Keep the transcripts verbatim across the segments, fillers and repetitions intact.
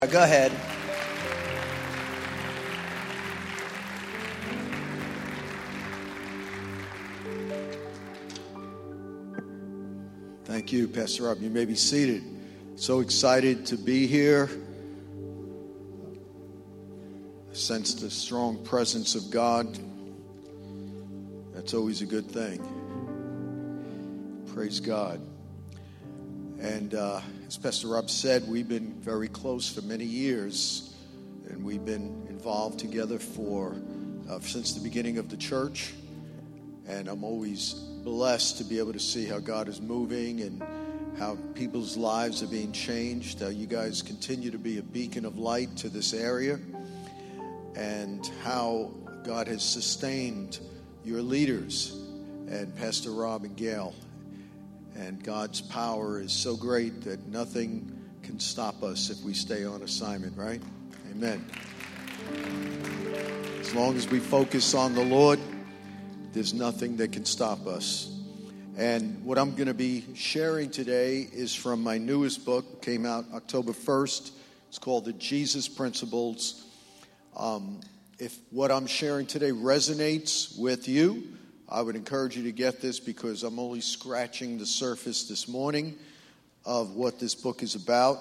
Go ahead. Thank you, Pastor Rob. You may be seated. So excited to be here. I sense the strong presence of God. That's always a good thing. Praise God. And uh, as Pastor Rob said, we've been very close for many years, and we've been involved together for uh, since the beginning of the church. And I'm always blessed to be able to see how God is moving and how people's lives are being changed. How you guys continue to be a beacon of light to this area, and how God has sustained your leaders and Pastor Rob and Gail. And God's power is so great that nothing can stop us if we stay on assignment, right? Amen. As long as we focus on the Lord, there's nothing that can stop us. And what I'm going to be sharing today is from my newest book. Came out October first. It's called The Jesus Principles. Um, if what I'm sharing today resonates with you, I would encourage you to get this, because I'm only scratching the surface this morning of what this book is about.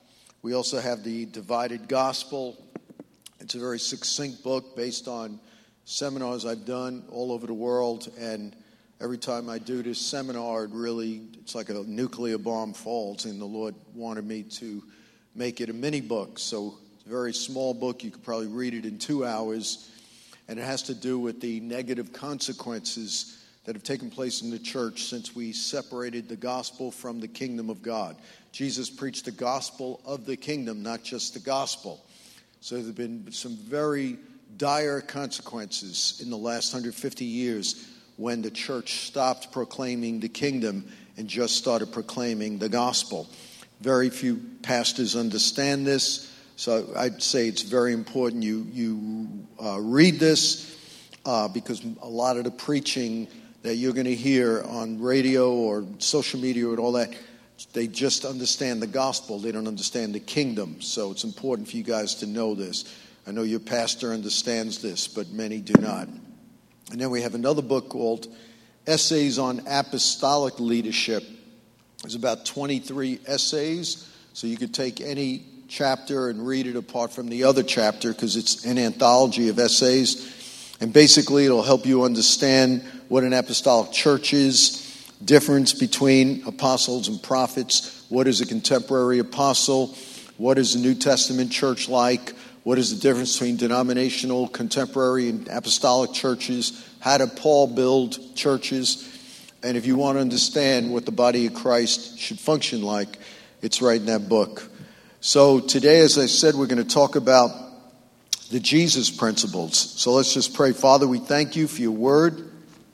We also have the Divided Gospel. It's a very succinct book based on seminars I've done all over the world. And every time I do this seminar, it really, it's like a nuclear bomb falls. And the Lord wanted me to make it a mini book. So it's a very small book. You could probably read it in two hours. And it has to do with the negative consequences that have taken place in the church since we separated the gospel from the kingdom of God. Jesus preached the gospel of the kingdom, not just the gospel. So there have been some very dire consequences in the last one hundred fifty years when the church stopped proclaiming the kingdom and just started proclaiming the gospel. Very few pastors understand this. So I'd say it's very important you you uh, read this uh, because a lot of the preaching that you're going to hear on radio or social media and all that, they just understand the gospel. They don't understand the kingdom. So it's important for you guys to know this. I know your pastor understands this, but many do not. And then we have another book called Essays on Apostolic Leadership. There's about twenty-three essays, so you could take any chapter and read it apart from the other chapter, because it's an anthology of essays. And basically it'll help you understand what an apostolic church is, difference between apostles and prophets, what is a contemporary apostle, what is the New Testament church like, what is the difference between denominational, contemporary, and apostolic churches, how did Paul build churches, and if you want to understand what the body of Christ should function like, it's right in that book. So today, as I said, we're going to talk about the Jesus Principles. So let's just pray. Father, we thank you for your word.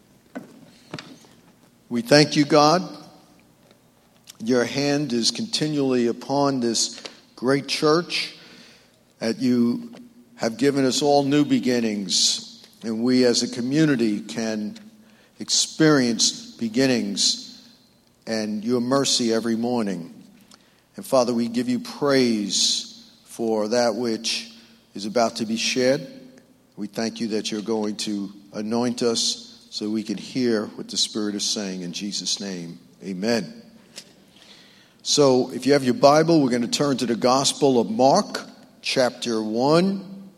We thank you, God. Your hand is continually upon this great church, that you have given us all new beginnings, and we as a community can experience beginnings and your mercy every morning. And Father, we give you praise for that which is about to be shared. We thank you that you're going to anoint us so we can hear what the Spirit is saying. In Jesus' name, amen. So if you have your Bible, we're going to turn to the Gospel of Mark, chapter one.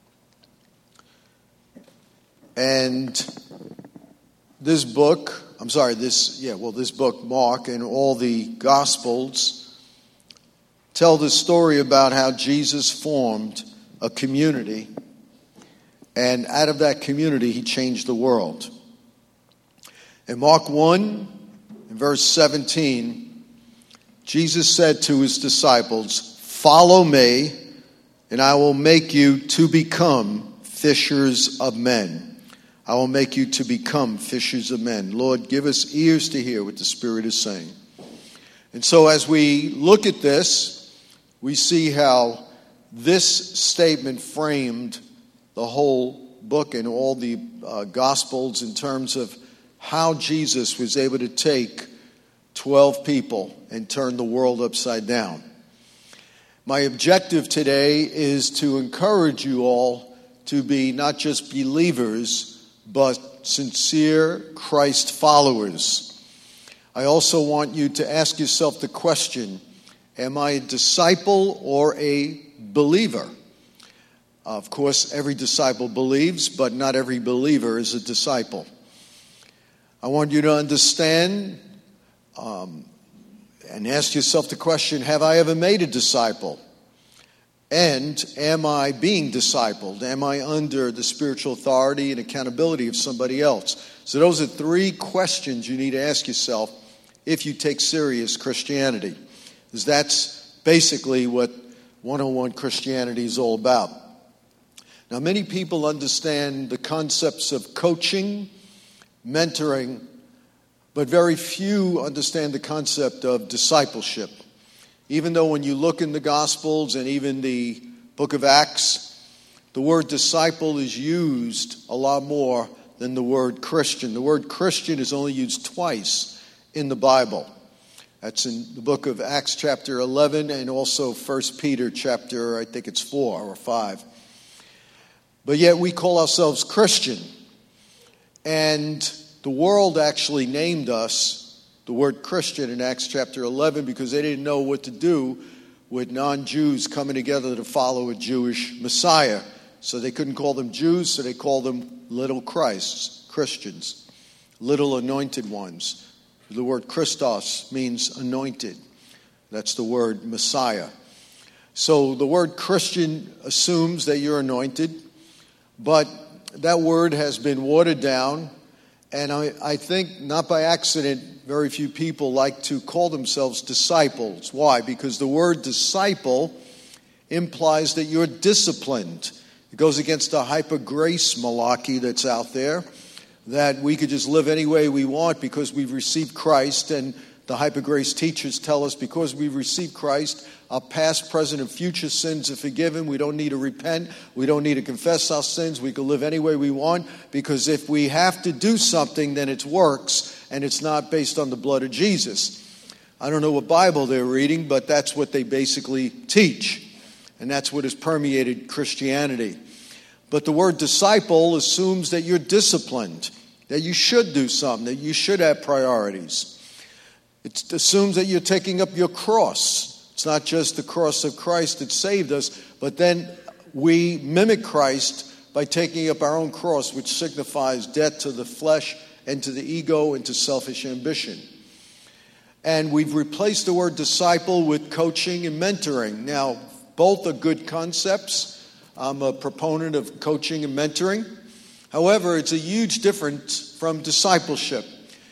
And this book, I'm sorry, this, yeah, well, this book, Mark, and all the Gospels tell the story about how Jesus formed a community, and out of that community, he changed the world. In Mark one, in verse seventeen, Jesus said to his disciples, "Follow me, and I will make you to become fishers of men." I will make you to become fishers of men. Lord, give us ears to hear what the Spirit is saying. And so as we look at this, we see how this statement framed the whole book and all the uh, Gospels in terms of how Jesus was able to take twelve people and turn the world upside down. My objective today is to encourage you all to be not just believers, but sincere Christ followers. I also want you to ask yourself the question, am I a disciple or a believer? Of course, every disciple believes, but not every believer is a disciple. I want you to understand um, and ask yourself the question, have I ever made a disciple? And am I being discipled? Am I under the spiritual authority and accountability of somebody else? So those are three questions you need to ask yourself if you take serious Christianity. Because that's basically what one oh one Christianity is all about. Now, many people understand the concepts of coaching, mentoring, but very few understand the concept of discipleship. Even though when you look in the Gospels and even the book of Acts, the word disciple is used a lot more than the word Christian. The word Christian is only used twice in the Bible. That's in the book of Acts chapter eleven and also First Peter chapter, I think it's four or five. But yet we call ourselves Christian. And the world actually named us the word Christian in Acts chapter eleven because they didn't know what to do with non-Jews coming together to follow a Jewish Messiah. So they couldn't call them Jews, so they called them little Christs, Christians, little anointed ones. The word Christos means anointed. That's the word Messiah. So the word Christian assumes that you're anointed, but that word has been watered down. And I, I think, not by accident, very few people like to call themselves disciples. Why? Because the word disciple implies that you're disciplined. It goes against the hyper-grace malarkey that's out there, that we could just live any way we want because we've received Christ. And the hyper-grace teachers tell us because we've received Christ, our past, present, and future sins are forgiven. We don't need to repent. We don't need to confess our sins. We can live any way we want because if we have to do something, then it's works, and it's not based on the blood of Jesus. I don't know what Bible they're reading, but that's what they basically teach, and that's what has permeated Christianity. But the word disciple assumes that you're disciplined, that you should do something, that you should have priorities. It assumes that you're taking up your cross. It's not just the cross of Christ that saved us, but then we mimic Christ by taking up our own cross, which signifies death to the flesh and to the ego and to selfish ambition. And we've replaced the word disciple with coaching and mentoring. Now, both are good concepts. I'm a proponent of coaching and mentoring. However, it's a huge difference from discipleship.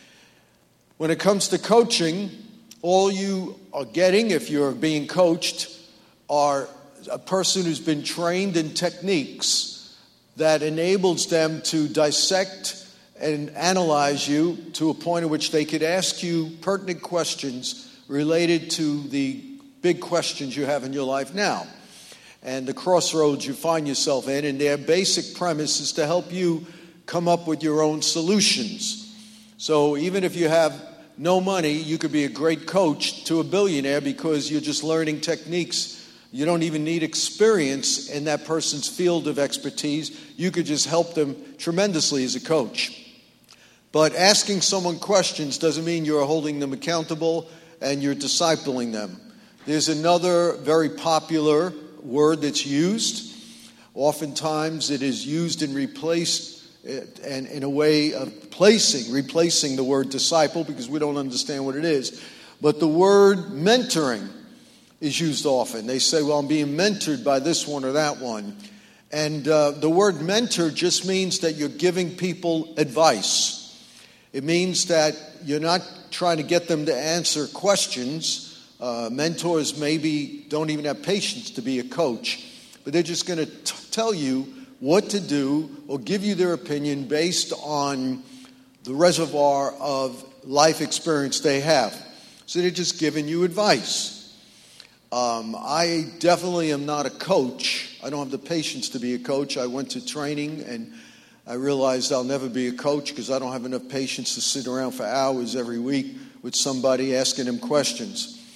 When it comes to coaching, all you are getting, if you're being coached, are a person who's been trained in techniques that enables them to dissect and analyze you to a point at which they could ask you pertinent questions related to the big questions you have in your life now and the crossroads you find yourself in. And their basic premise is to help you come up with your own solutions. So even if you have no money, you could be a great coach to a billionaire because you're just learning techniques. You don't even need experience in that person's field of expertise. You could just help them tremendously as a coach. But asking someone questions doesn't mean you're holding them accountable and you're discipling them. There's another very popular word that's used. Oftentimes it is used and replaced and in a way of placing, replacing the word disciple because we don't understand what it is. But the word mentoring is used often. They say, well, I'm being mentored by this one or that one. And uh, the word mentor just means that you're giving people advice. It means that you're not trying to get them to answer questions. Uh, mentors maybe don't even have patience to be a coach, but they're just going to tell you what to do or give you their opinion based on the reservoir of life experience they have. So they're just giving you advice. Um, I definitely am not a coach. I don't have the patience to be a coach. I went to training and I realized I'll never be a coach because I don't have enough patience to sit around for hours every week with somebody asking them questions.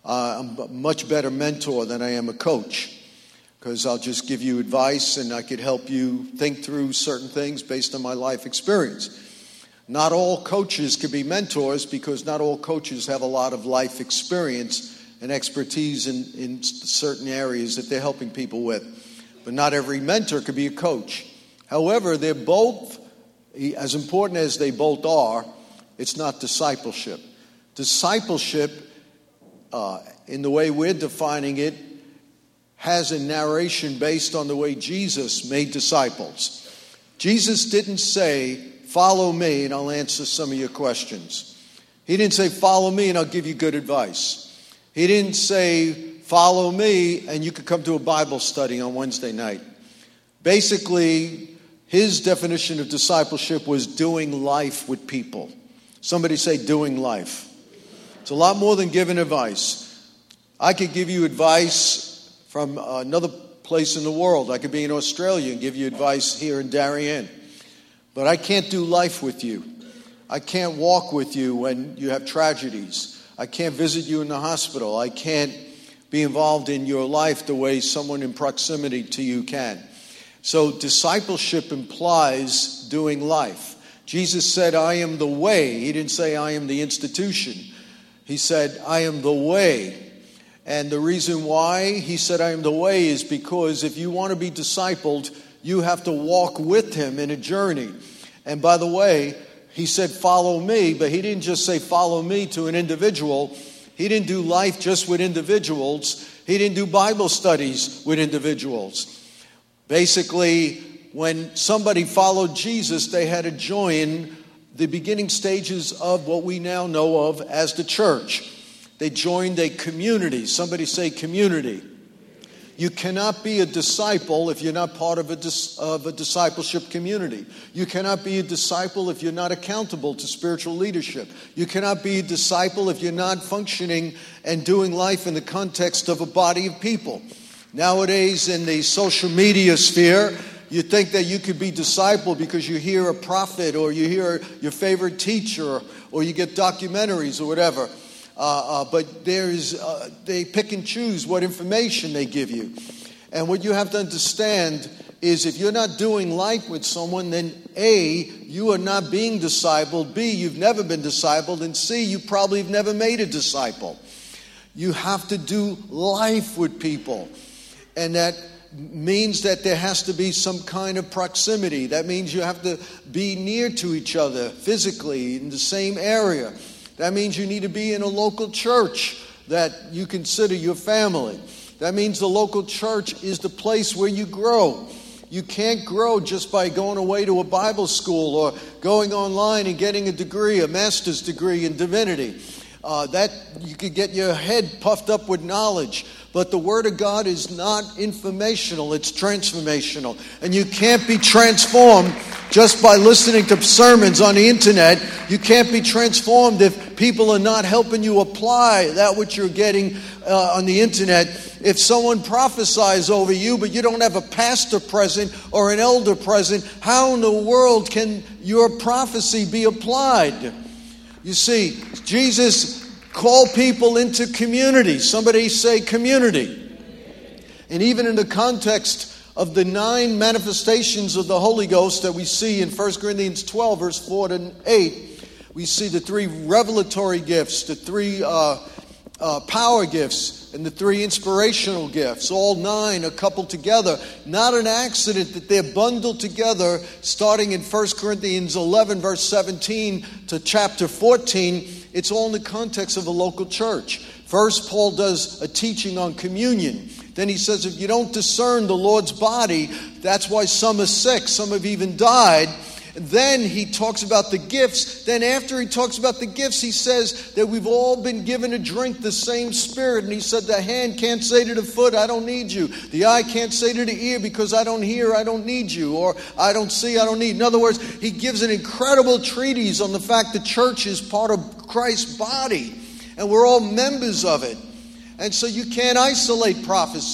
Uh, I'm a much better mentor than I am a coach, because I'll just give you advice and I could help you think through certain things based on my life experience. Not all coaches can be mentors, because not all coaches have a lot of life experience and expertise in, in certain areas that they're helping people with. But not every mentor could be a coach. However, they're both, as important as they both are, it's not discipleship. Discipleship, uh, in the way we're defining it, has a narration based on the way Jesus made disciples. Jesus didn't say, "Follow me and I'll answer some of your questions." He didn't say, "Follow me and I'll give you good advice." He didn't say, "Follow me and you could come to a Bible study on Wednesday night." Basically, his definition of discipleship was doing life with people. Somebody say, doing life. It's a lot more than giving advice. I could give you advice from another place in the world. I could be in Australia and give you advice here in Darien. But I can't do life with you. I can't walk with you when you have tragedies. I can't visit you in the hospital. I can't be involved in your life the way someone in proximity to you can. So discipleship implies doing life. Jesus said, "I am the way." He didn't say, "I am the institution." He said, "I am the way." And the reason why he said, "I am the way," is because if you want to be discipled, you have to walk with him in a journey. And by the way, he said, "Follow me," but he didn't just say, "Follow me" to an individual. He didn't do life just with individuals. He didn't do Bible studies with individuals. Basically, when somebody followed Jesus, they had to join the beginning stages of what we now know of as the church. They joined a community. Somebody say community. You cannot be a disciple if you're not part of a, dis- of a discipleship community. You cannot be a disciple if you're not accountable to spiritual leadership. You cannot be a disciple if you're not functioning and doing life in the context of a body of people. Nowadays, in the social media sphere, you think that you could be discipled because you hear a prophet or you hear your favorite teacher or you get documentaries or whatever. Uh, uh, but there's, uh, they pick and choose what information they give you. And what you have to understand is if you're not doing life with someone, then A, you are not being discipled. B, you've never been discipled. And C, you probably have never made a disciple. You have to do life with people. And that means that there has to be some kind of proximity. That means you have to be near to each other physically in the same area. That means you need to be in a local church that you consider your family. That means the local church is the place where you grow. You can't grow just by going away to a Bible school or going online and getting a degree, a master's degree in divinity. Uh, that you could get your head puffed up with knowledge. But the Word of God is not informational, it's transformational. And you can't be transformed just by listening to sermons on the internet. You can't be transformed if people are not helping you apply that which you're getting uh, on the internet. If someone prophesies over you, but you don't have a pastor present or an elder present, how in the world can your prophecy be applied? You see, Jesus called people into community. Somebody say community. And even in the context of the nine manifestations of the Holy Ghost that we see in First Corinthians twelve, verse four to eight, we see the three revelatory gifts, the three uh, uh, power gifts, and the three inspirational gifts. All nine are coupled together. Not an accident that they're bundled together starting in First Corinthians eleven, verse seventeen to chapter fourteen. It's all in the context of a local church. First, Paul does a teaching on communion. Then he says, if you don't discern the Lord's body, that's why some are sick, some have even died. And then he talks about the gifts. Then after he talks about the gifts, he says that we've all been given to drink the same Spirit. And he said the hand can't say to the foot, I don't need you. The eye can't say to the ear, because I don't hear, I don't need you. Or I don't see, I don't need. In other words, he gives an incredible treatise on the fact the church is part of Christ's body. And we're all members of it. And so you can't isolate prophecy.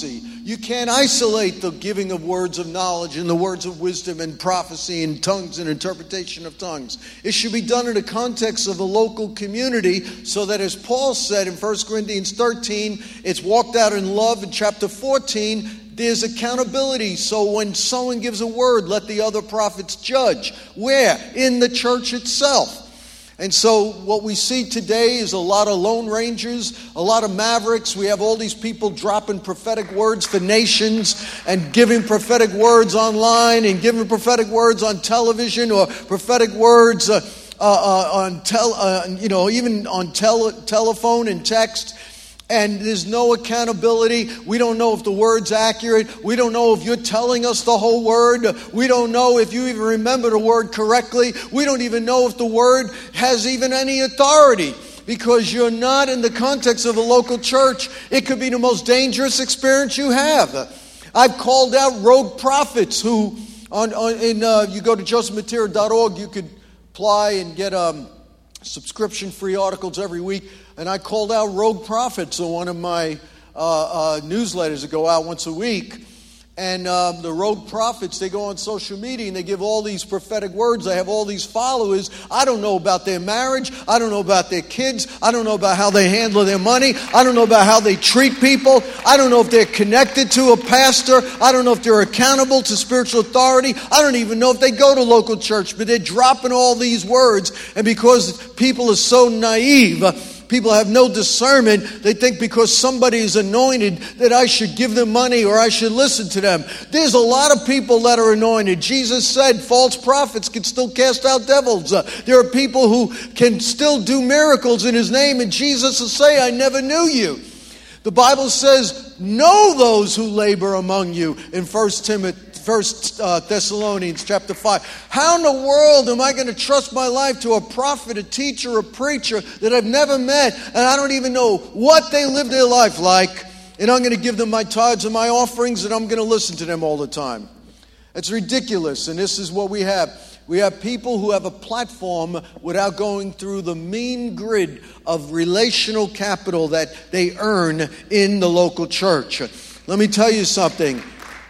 You can't isolate the giving of words of knowledge and the words of wisdom and prophecy and tongues and interpretation of tongues. It should be done in the context of a local community so that, as Paul said in First Corinthians thirteen, it's walked out in love. In chapter fourteen, there's accountability. So when someone gives a word, let the other prophets judge. Where? In the church itself. And so what we see today is a lot of Lone Rangers, a lot of Mavericks. We have all these people dropping prophetic words for nations and giving prophetic words online and giving prophetic words on television or prophetic words uh, uh, uh, on tel- uh, you know, even on tele- telephone and text. And there's no accountability. We don't know if the word's accurate. We don't know if you're telling us the whole word. We don't know if you even remember the word correctly. We don't even know if the word has even any authority, because you're not in the context of a local church. It could be the most dangerous experience you have. I've called out rogue prophets who, on, on in uh, you go to joseph material dot org, you could apply and get um, subscription-free articles every week. And I called out rogue prophets on one of my uh, uh, newsletters that go out once a week. And um, the rogue prophets, they go on social media and they give all these prophetic words. They have all these followers. I don't know about their marriage. I don't know about their kids. I don't know about how they handle their money. I don't know about how they treat people. I don't know if they're connected to a pastor. I don't know if they're accountable to spiritual authority. I don't even know if they go to local church. But they're dropping all these words. And because people are so naive, people have no discernment, they think because somebody is anointed that I should give them money or I should listen to them. There's a lot of people that are anointed. Jesus said false prophets can still cast out devils. Uh, there are people who can still do miracles in his name, and Jesus will say, I never knew you. The Bible says, know those who labor among you in First Timothy. First uh, Thessalonians chapter five. How in the world am I going to trust my life to a prophet, a teacher, a preacher that I've never met, and I don't even know what they live their life like, and I'm going to give them my tithes and my offerings, and I'm going to listen to them all the time? It's ridiculous, and this is what we have. We have people who have a platform without going through the mean grid of relational capital that they earn in the local church. Let me tell you something.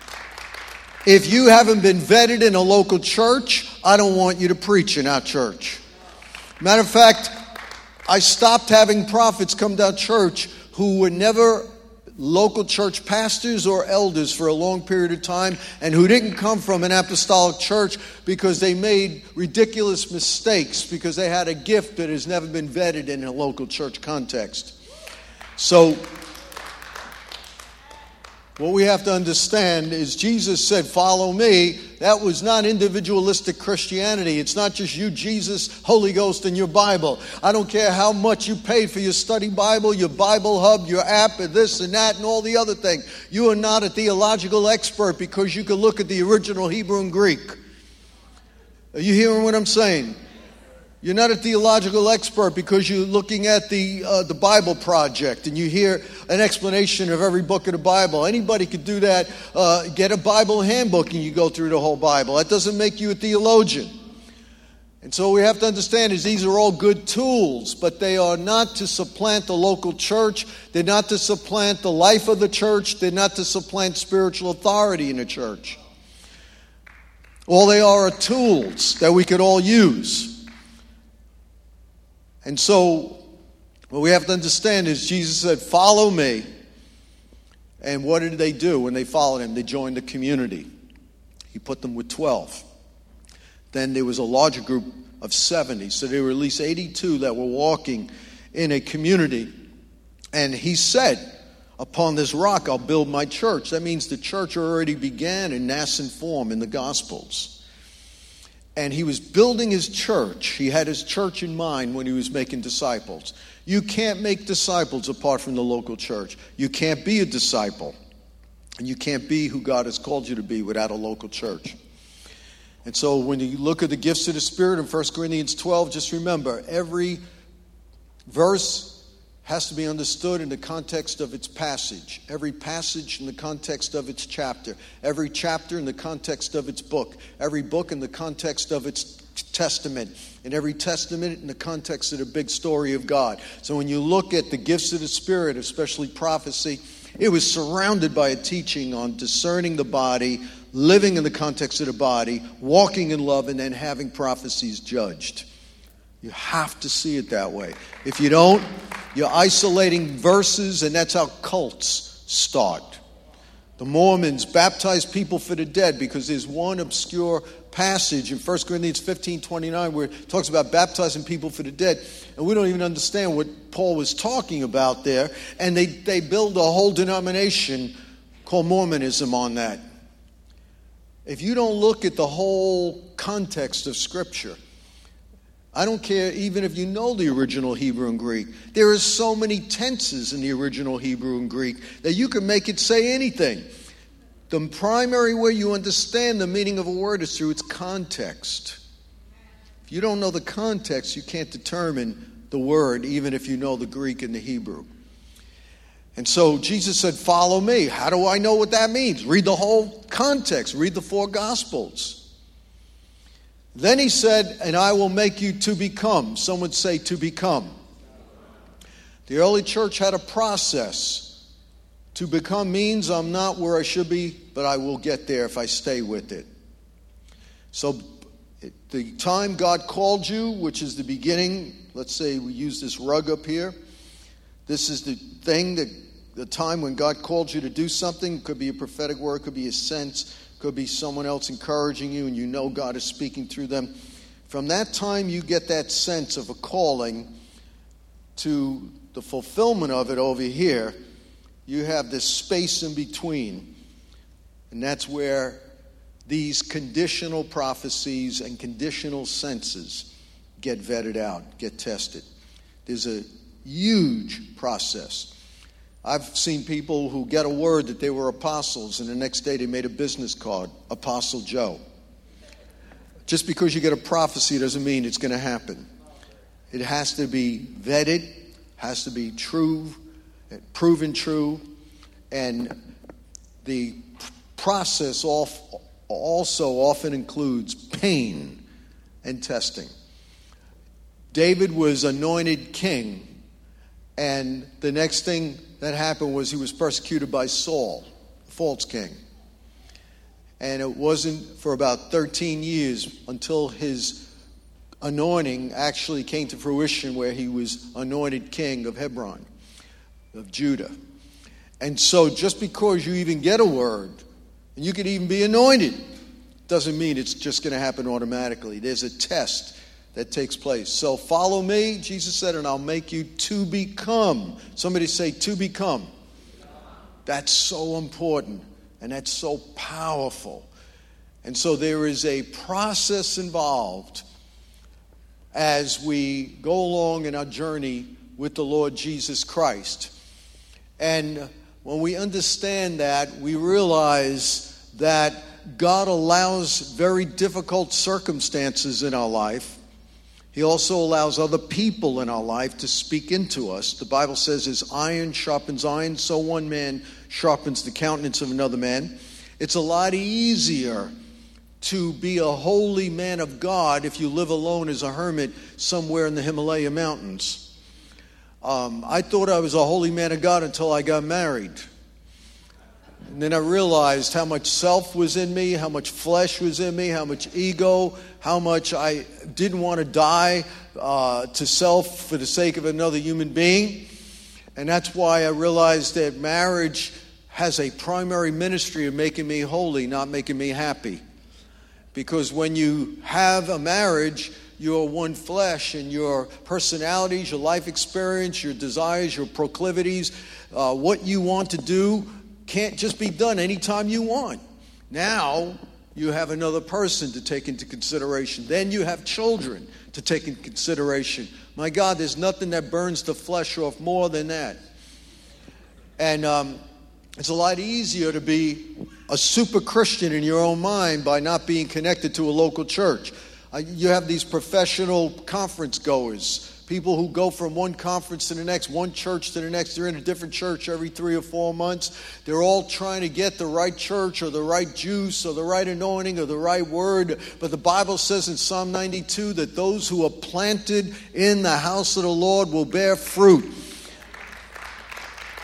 If you haven't been vetted in a local church, I don't want you to preach in our church. Matter of fact, I stopped having prophets come to our church who were never local church pastors or elders for a long period of time, and who didn't come from an apostolic church because they made ridiculous mistakes because they had a gift that has never been vetted in a local church context. So what we have to understand is Jesus said, follow me. That was not individualistic Christianity. It's not just you, Jesus, Holy Ghost, and your Bible. I don't care how much you paid for your study Bible, your Bible Hub, your app, and this and that and all the other thing. You are not a theological expert because you can look at the original Hebrew and Greek. Are you hearing what I'm saying? You're not a theological expert because you're looking at the uh, the Bible Project and you hear an explanation of every book of the Bible. Anybody could do that. Uh, get a Bible handbook and you go through the whole Bible. That doesn't make you a theologian. And so what we have to understand is these are all good tools, but they are not to supplant the local church. They're not to supplant the life of the church. They're not to supplant spiritual authority in the church. All they are are tools that we could all use. And so what we have to understand is Jesus said, follow me. And what did they do when they followed him? They joined the community. He put them with twelve. Then there was a larger group of seventy. So there were at least eighty-two that were walking in a community. And he said, upon this rock I'll build my church. That means the church already began in nascent form in the Gospels. And he was building his church. He had his church in mind when he was making disciples. You can't make disciples apart from the local church. You can't be a disciple. And you can't be who God has called you to be without a local church. And so when you look at the gifts of the Spirit in First Corinthians twelve, just remember, every verse has to be understood in the context of its passage. Every passage in the context of its chapter. Every chapter in the context of its book. Every book in the context of its testament. And every testament in the context of the big story of God. So when you look at the gifts of the Spirit, especially prophecy, It was surrounded by a teaching on discerning the body, living in the context of the body, walking in love, and then having prophecies judged. You have to see it that way. If you don't, you're isolating verses, and that's how cults start. The Mormons baptize people for the dead because there's one obscure passage in First Corinthians fifteen twenty-nine where it talks about baptizing people for the dead. And we don't even understand what Paul was talking about there. And they, they build a whole denomination called Mormonism on that. If you don't look at the whole context of Scripture, I don't care even if you know the original Hebrew and Greek. There are so many tenses in the original Hebrew and Greek that you can make it say anything. The primary way you understand the meaning of a word is through its context. If you don't know the context, you can't determine the word, even if you know the Greek and the Hebrew. And so Jesus said, follow me. How do I know what that means? Read the whole context. Read the four Gospels. Then he said, and I will make you to become. Some would say to become. The early church had a process. To become means I'm not where I should be, but I will get there if I stay with it. So the time God called you, which is the beginning, let's say we use this rug up here. This is the thing, that the time when God called you to do something. It could be a prophetic word, could be a sense, could be someone else encouraging you and you know God is speaking through them. From that time you get that sense of a calling to the fulfillment of it over here. You have this space in between. And that's where these conditional prophecies and conditional senses get vetted out, get tested. There's a huge process. I've seen people who get a word that they were apostles, and the next day they made a business card, Apostle Joe. Just because you get a prophecy doesn't mean it's going to happen. It has to be vetted, has to be true, proven true, and the process also often includes pain and testing. David was anointed king, and the next thing that happened was he was persecuted by Saul, the false king. And it wasn't for about thirteen years until his anointing actually came to fruition, where he was anointed king of Hebron, of Judah. And so just because you even get a word, and you could even be anointed, doesn't mean it's just going to happen automatically. There's a test that takes place. So follow me, Jesus said, and I'll make you to become. Somebody say, to become. That's so important, and that's so powerful. And so there is a process involved as we go along in our journey with the Lord Jesus Christ. And when we understand that, we realize that God allows very difficult circumstances in our life. He also allows other people in our life to speak into us. The Bible says, as iron sharpens iron, so one man sharpens the countenance of another man. It's a lot easier to be a holy man of God if you live alone as a hermit somewhere in the Himalaya mountains. Um, I thought I was a holy man of God until I got married. And then I realized how much self was in me, how much flesh was in me, how much ego, how much I didn't want to die uh, to self for the sake of another human being. And that's why I realized that marriage has a primary ministry of making me holy, not making me happy. Because when you have a marriage, you're one flesh, and your personalities, your life experience, your desires, your proclivities, uh, what you want to do can't just be done anytime you want. Now you have another person to take into consideration. Then you have children to take into consideration. My God, there's nothing that burns the flesh off more than that. And um, it's a lot easier to be a super Christian in your own mind by not being connected to a local church. Uh, you have these professional conference goers, people who go from one conference to the next, one church to the next. They're in a different church every three or four months. They're all trying to get the right church or the right juice or the right anointing or the right word. But the Bible says in Psalm ninety-two that those who are planted in the house of the Lord will bear fruit.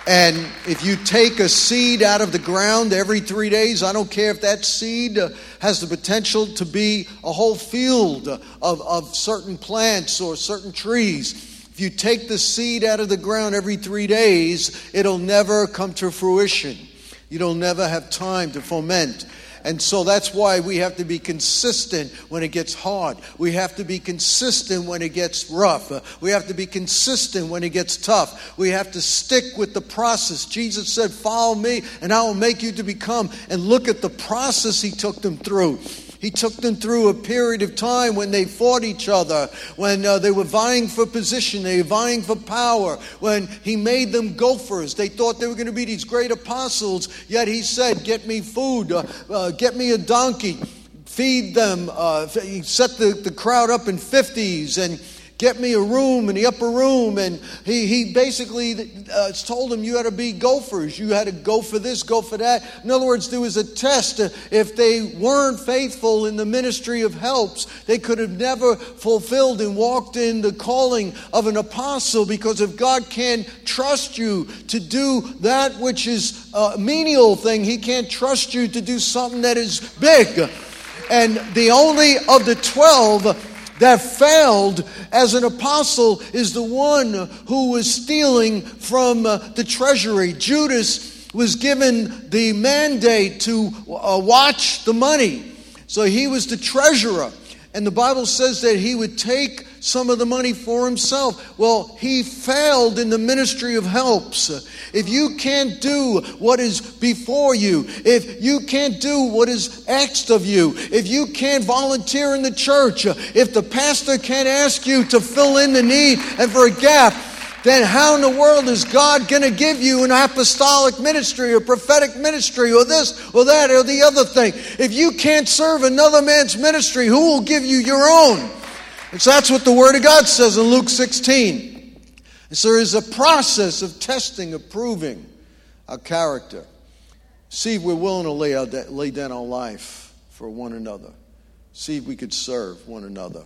And if you take a seed out of the ground every three days, I don't care if that seed uh, has the potential to be a whole field of, of certain plants or certain trees. If you take the seed out of the ground every three days, it'll never come to fruition. You'll never have time to foment. And so that's why we have to be consistent when it gets hard. We have to be consistent when it gets rough. We have to be consistent when it gets tough. We have to stick with the process. Jesus said, follow me and I will make you to become. And look at the process he took them through. He took them through a period of time when they fought each other, when uh, they were vying for position, they were vying for power, when he made them gophers. They thought they were going to be these great apostles, yet he said, get me food, uh, uh, get me a donkey, feed them. Uh, he set the, the crowd up in fifties and get me a room in the upper room. And he, he basically uh, told them you had to be gophers. You had to go for this, go for that. In other words, there was a test. If they weren't faithful in the ministry of helps, they could have never fulfilled and walked in the calling of an apostle, because if God can't trust you to do that which is a menial thing, he can't trust you to do something that is big. And the only of the twelve that failed as an apostle is the one who was stealing from uh, the treasury. Judas was given the mandate to uh, watch the money. So he was the treasurer. And the Bible says that he would take some of the money for himself. Well, he failed in the ministry of helps. If you can't do what is before you, if you can't do what is asked of you, if you can't volunteer in the church, if the pastor can't ask you to fill in the need and for a gap, then how in the world is God going to give you an apostolic ministry or prophetic ministry or this or that or the other thing? If you can't serve another man's ministry, who will give you your own? And so that's what the Word of God says in Luke sixteen. And so there is a process of testing, of proving our character. See if we're willing to lay, out that, lay down our life for one another. See if we could serve one another.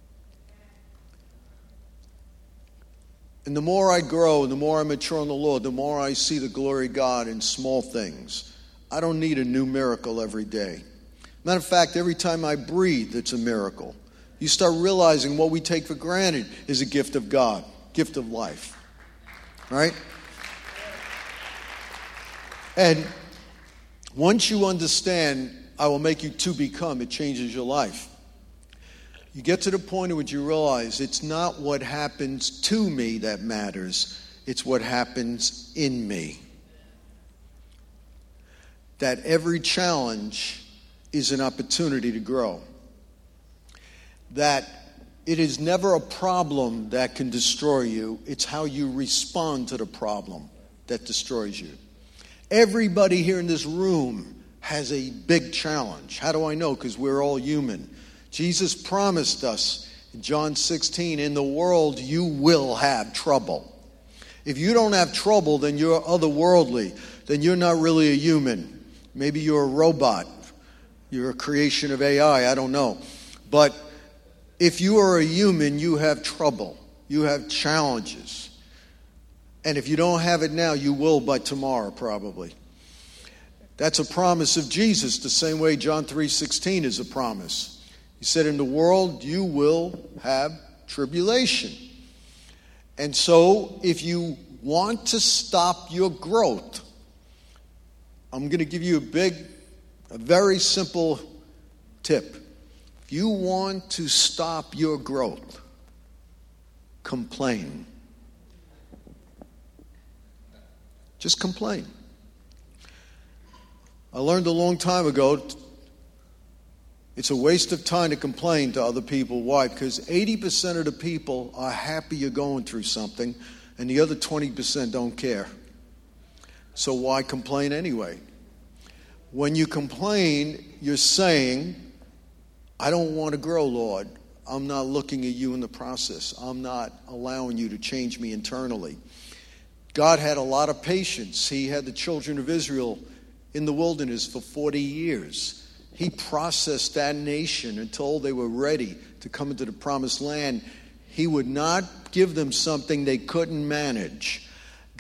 And the more I grow, the more I mature in the Lord, the more I see the glory of God in small things. I don't need a new miracle every day. Matter of fact, every time I breathe, it's a miracle. You start realizing what we take for granted is a gift of God, gift of life. Right? And once you understand, I will make you to become, it changes your life. You get to the point in which you realize it's not what happens to me that matters. It's what happens in me. That every challenge is an opportunity to grow. That it is never a problem that can destroy you. It's how you respond to the problem that destroys you. Everybody here in this room has a big challenge. How do I know? Because we're all human. Jesus promised us in John sixteen, in the world you will have trouble. If you don't have trouble, then you're otherworldly. Then you're not really a human. Maybe you're a robot. You're a creation of A I. I don't know. But if you are a human, you have trouble. You have challenges. And if you don't have it now, you will by tomorrow probably. That's a promise of Jesus, the same way John three sixteen is a promise. He said, in the world you will have tribulation. And so if you want to stop your growth, I'm going to give you a big, a very simple tip. If you want to stop your growth, complain. Just complain. I learned a long time ago, it's a waste of time to complain to other people. Why? Because eighty percent of the people are happy you're going through something, and the other twenty percent don't care. So why complain anyway? When you complain, you're saying, I don't want to grow, Lord. I'm not looking at you in the process. I'm not allowing you to change me internally. God had a lot of patience. He had the children of Israel in the wilderness for forty years. He processed that nation until they were ready to come into the promised land. He would not give them something they couldn't manage.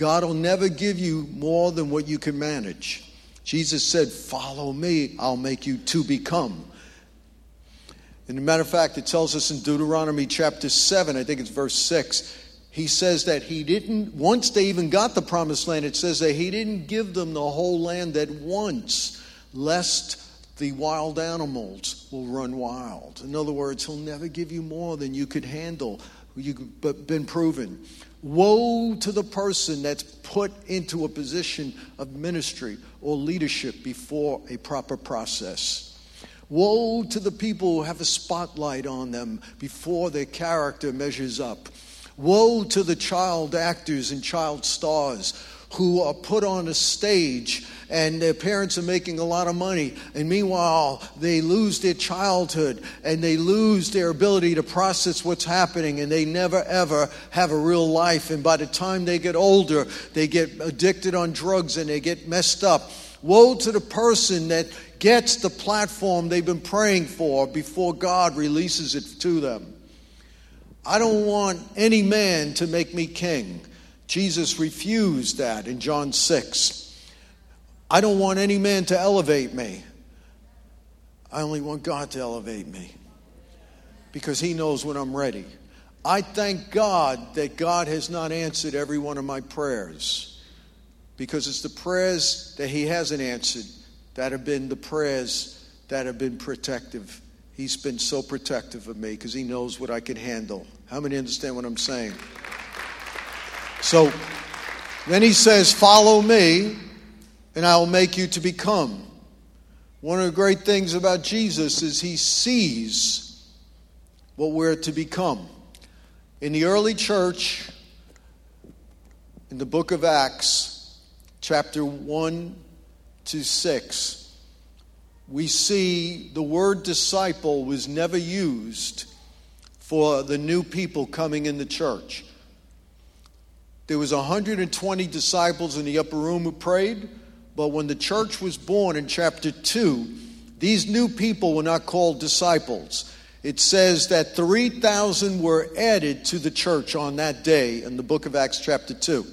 God will never give you more than what you can manage. Jesus said, follow me, I'll make you to become. And as a matter of fact, it tells us in Deuteronomy chapter seven, I think it's verse six, he says that he didn't, once they even got the promised land, it says that he didn't give them the whole land at once, lest the wild animals will run wild. In other words, he'll never give you more than you could handle. You've been proven. Woe to the person that's put into a position of ministry or leadership before a proper process. Woe to the people who have a spotlight on them before their character measures up. Woe to the child actors and child stars who are put on a stage and their parents are making a lot of money, and meanwhile they lose their childhood and they lose their ability to process what's happening, and they never ever have a real life, and by the time they get older they get addicted on drugs and they get messed up. Woe to the person that gets the platform they've been praying for before God releases it to them. I don't want any man to make me king. Jesus refused that in John six. I don't want any man to elevate me. I only want God to elevate me because he knows when I'm ready. I thank God that God has not answered every one of my prayers, because it's the prayers that he hasn't answered that have been the prayers that have been protective. He's been so protective of me because he knows what I can handle. How many understand what I'm saying? So then he says, follow me and I will make you to become. One of the great things about Jesus is he sees what we're to become. In the early church, in the book of Acts, chapter one to six, we see the word disciple was never used for the new people coming in the church. There was one hundred twenty disciples in the upper room who prayed, but when the church was born in chapter two, these new people were not called disciples. It says that three thousand were added to the church on that day in the book of Acts chapter two.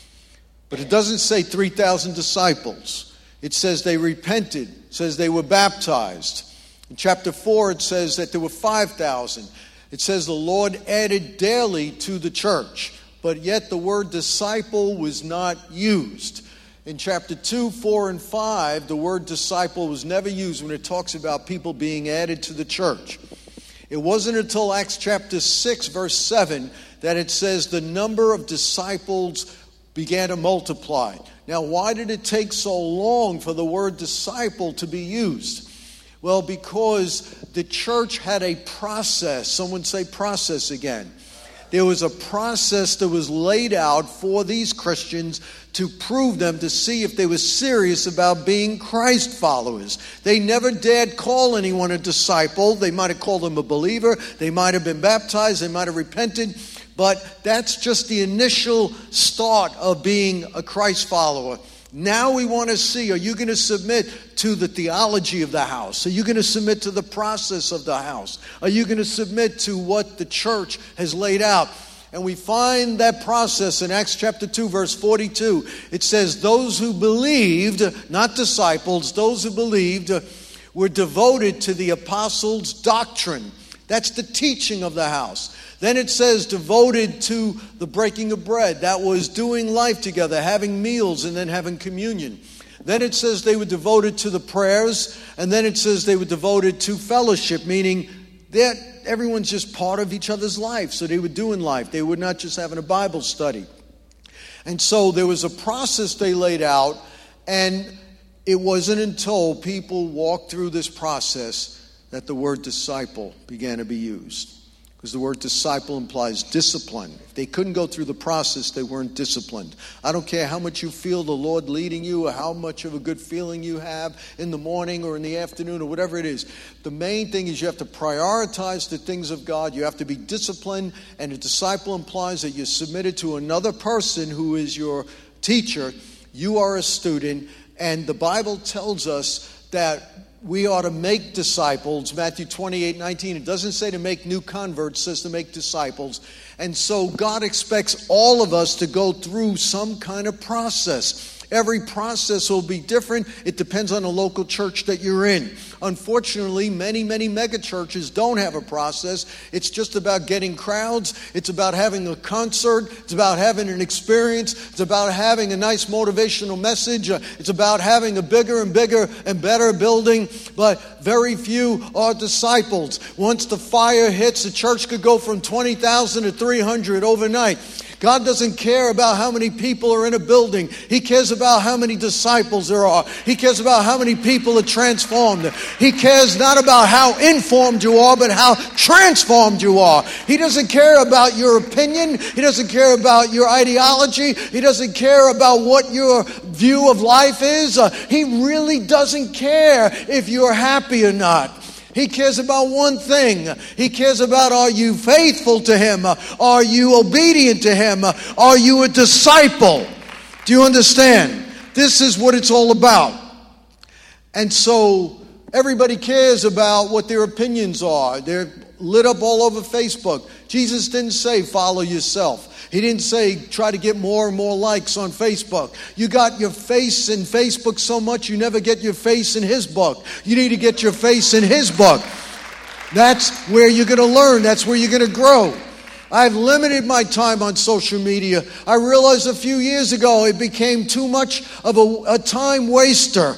But it doesn't say three thousand disciples. It says they repented. It says they were baptized. In chapter four, it says that there were five thousand. It says the Lord added daily to the church, but yet the word disciple was not used. In chapter two, four, and five, the word disciple was never used when it talks about people being added to the church. It wasn't until Acts chapter six, verse seven, that it says the number of disciples began to multiply. Now, why did it take so long for the word disciple to be used? Well, because the church had a process. Someone say process again. There was a process that was laid out for these Christians to prove them, to see if they were serious about being Christ followers. They never dared call anyone a disciple. They might have called them a believer. They might have been baptized. They might have repented. But that's just the initial start of being a Christ follower. Now we want to see, are you going to submit to the theology of the house? Are you going to submit to the process of the house? Are you going to submit to what the church has laid out? And we find that process in Acts chapter two, verse forty-two. It says, those who believed, not disciples, those who believed were devoted to the apostles' doctrine. That's the teaching of the house. Then it says devoted to the breaking of bread. That was doing life together, having meals, and then having communion. Then it says they were devoted to the prayers. And then it says they were devoted to fellowship, meaning that everyone's just part of each other's life. So they were doing life. They were not just having a Bible study. And so there was a process they laid out. And it wasn't until people walked through this process that the word disciple began to be used. Because the word disciple implies discipline. If they couldn't go through the process, they weren't disciplined. I don't care how much you feel the Lord leading you or how much of a good feeling you have in the morning or in the afternoon or whatever it is. The main thing is you have to prioritize the things of God. You have to be disciplined. And a disciple implies that you're submitted to another person who is your teacher. You are a student. And the Bible tells us that we ought to make disciples. Matthew twenty-eight nineteen, it doesn't say to make new converts, it says to make disciples. And so God expects all of us to go through some kind of process. Every process will be different. It depends on the local church that you're in. Unfortunately, many, many mega churches don't have a process. It's just about getting crowds. It's about having a concert. It's about having an experience. It's about having a nice motivational message. It's about having a bigger and bigger and better building. But very few are disciples. Once the fire hits, the church could go from twenty thousand to three hundred overnight. God doesn't care about how many people are in a building. He cares about how many disciples there are. He cares about how many people are transformed. He cares not about how informed you are, but how transformed you are. He doesn't care about your opinion. He doesn't care about your ideology. He doesn't care about what your view of life is. Uh, he really doesn't care if you're happy or not. He cares about one thing. He cares about, are you faithful to Him? Are you obedient to Him? Are you a disciple? Do you understand? This is what it's all about. And so everybody cares about what their opinions are. They're lit up all over Facebook. Jesus didn't say follow yourself. He didn't say try to get more and more likes on Facebook. You got your face in Facebook so much you never get your face in His book. You need to get your face in His book. That's where you're going to learn. That's where you're going to grow. I've limited my time on social media. I realized a few years ago it became too much of a, a time waster.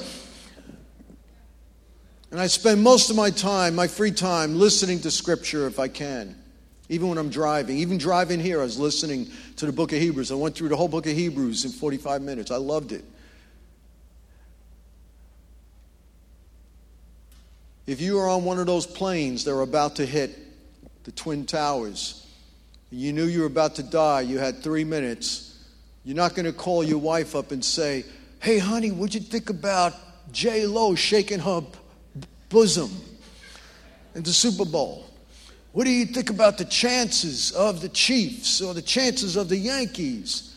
And I spend most of my time, my free time, listening to Scripture if I can. Even when I'm driving. Even driving here, I was listening to the book of Hebrews. I went through the whole book of Hebrews in forty-five minutes. I loved it. If you are on one of those planes that are about to hit the Twin Towers, and you knew you were about to die, you had three minutes, you're not going to call your wife up and say, hey, honey, what'd you think about J Lo shaking her bosom in the Super Bowl? What do you think about the chances of the Chiefs or the chances of the Yankees?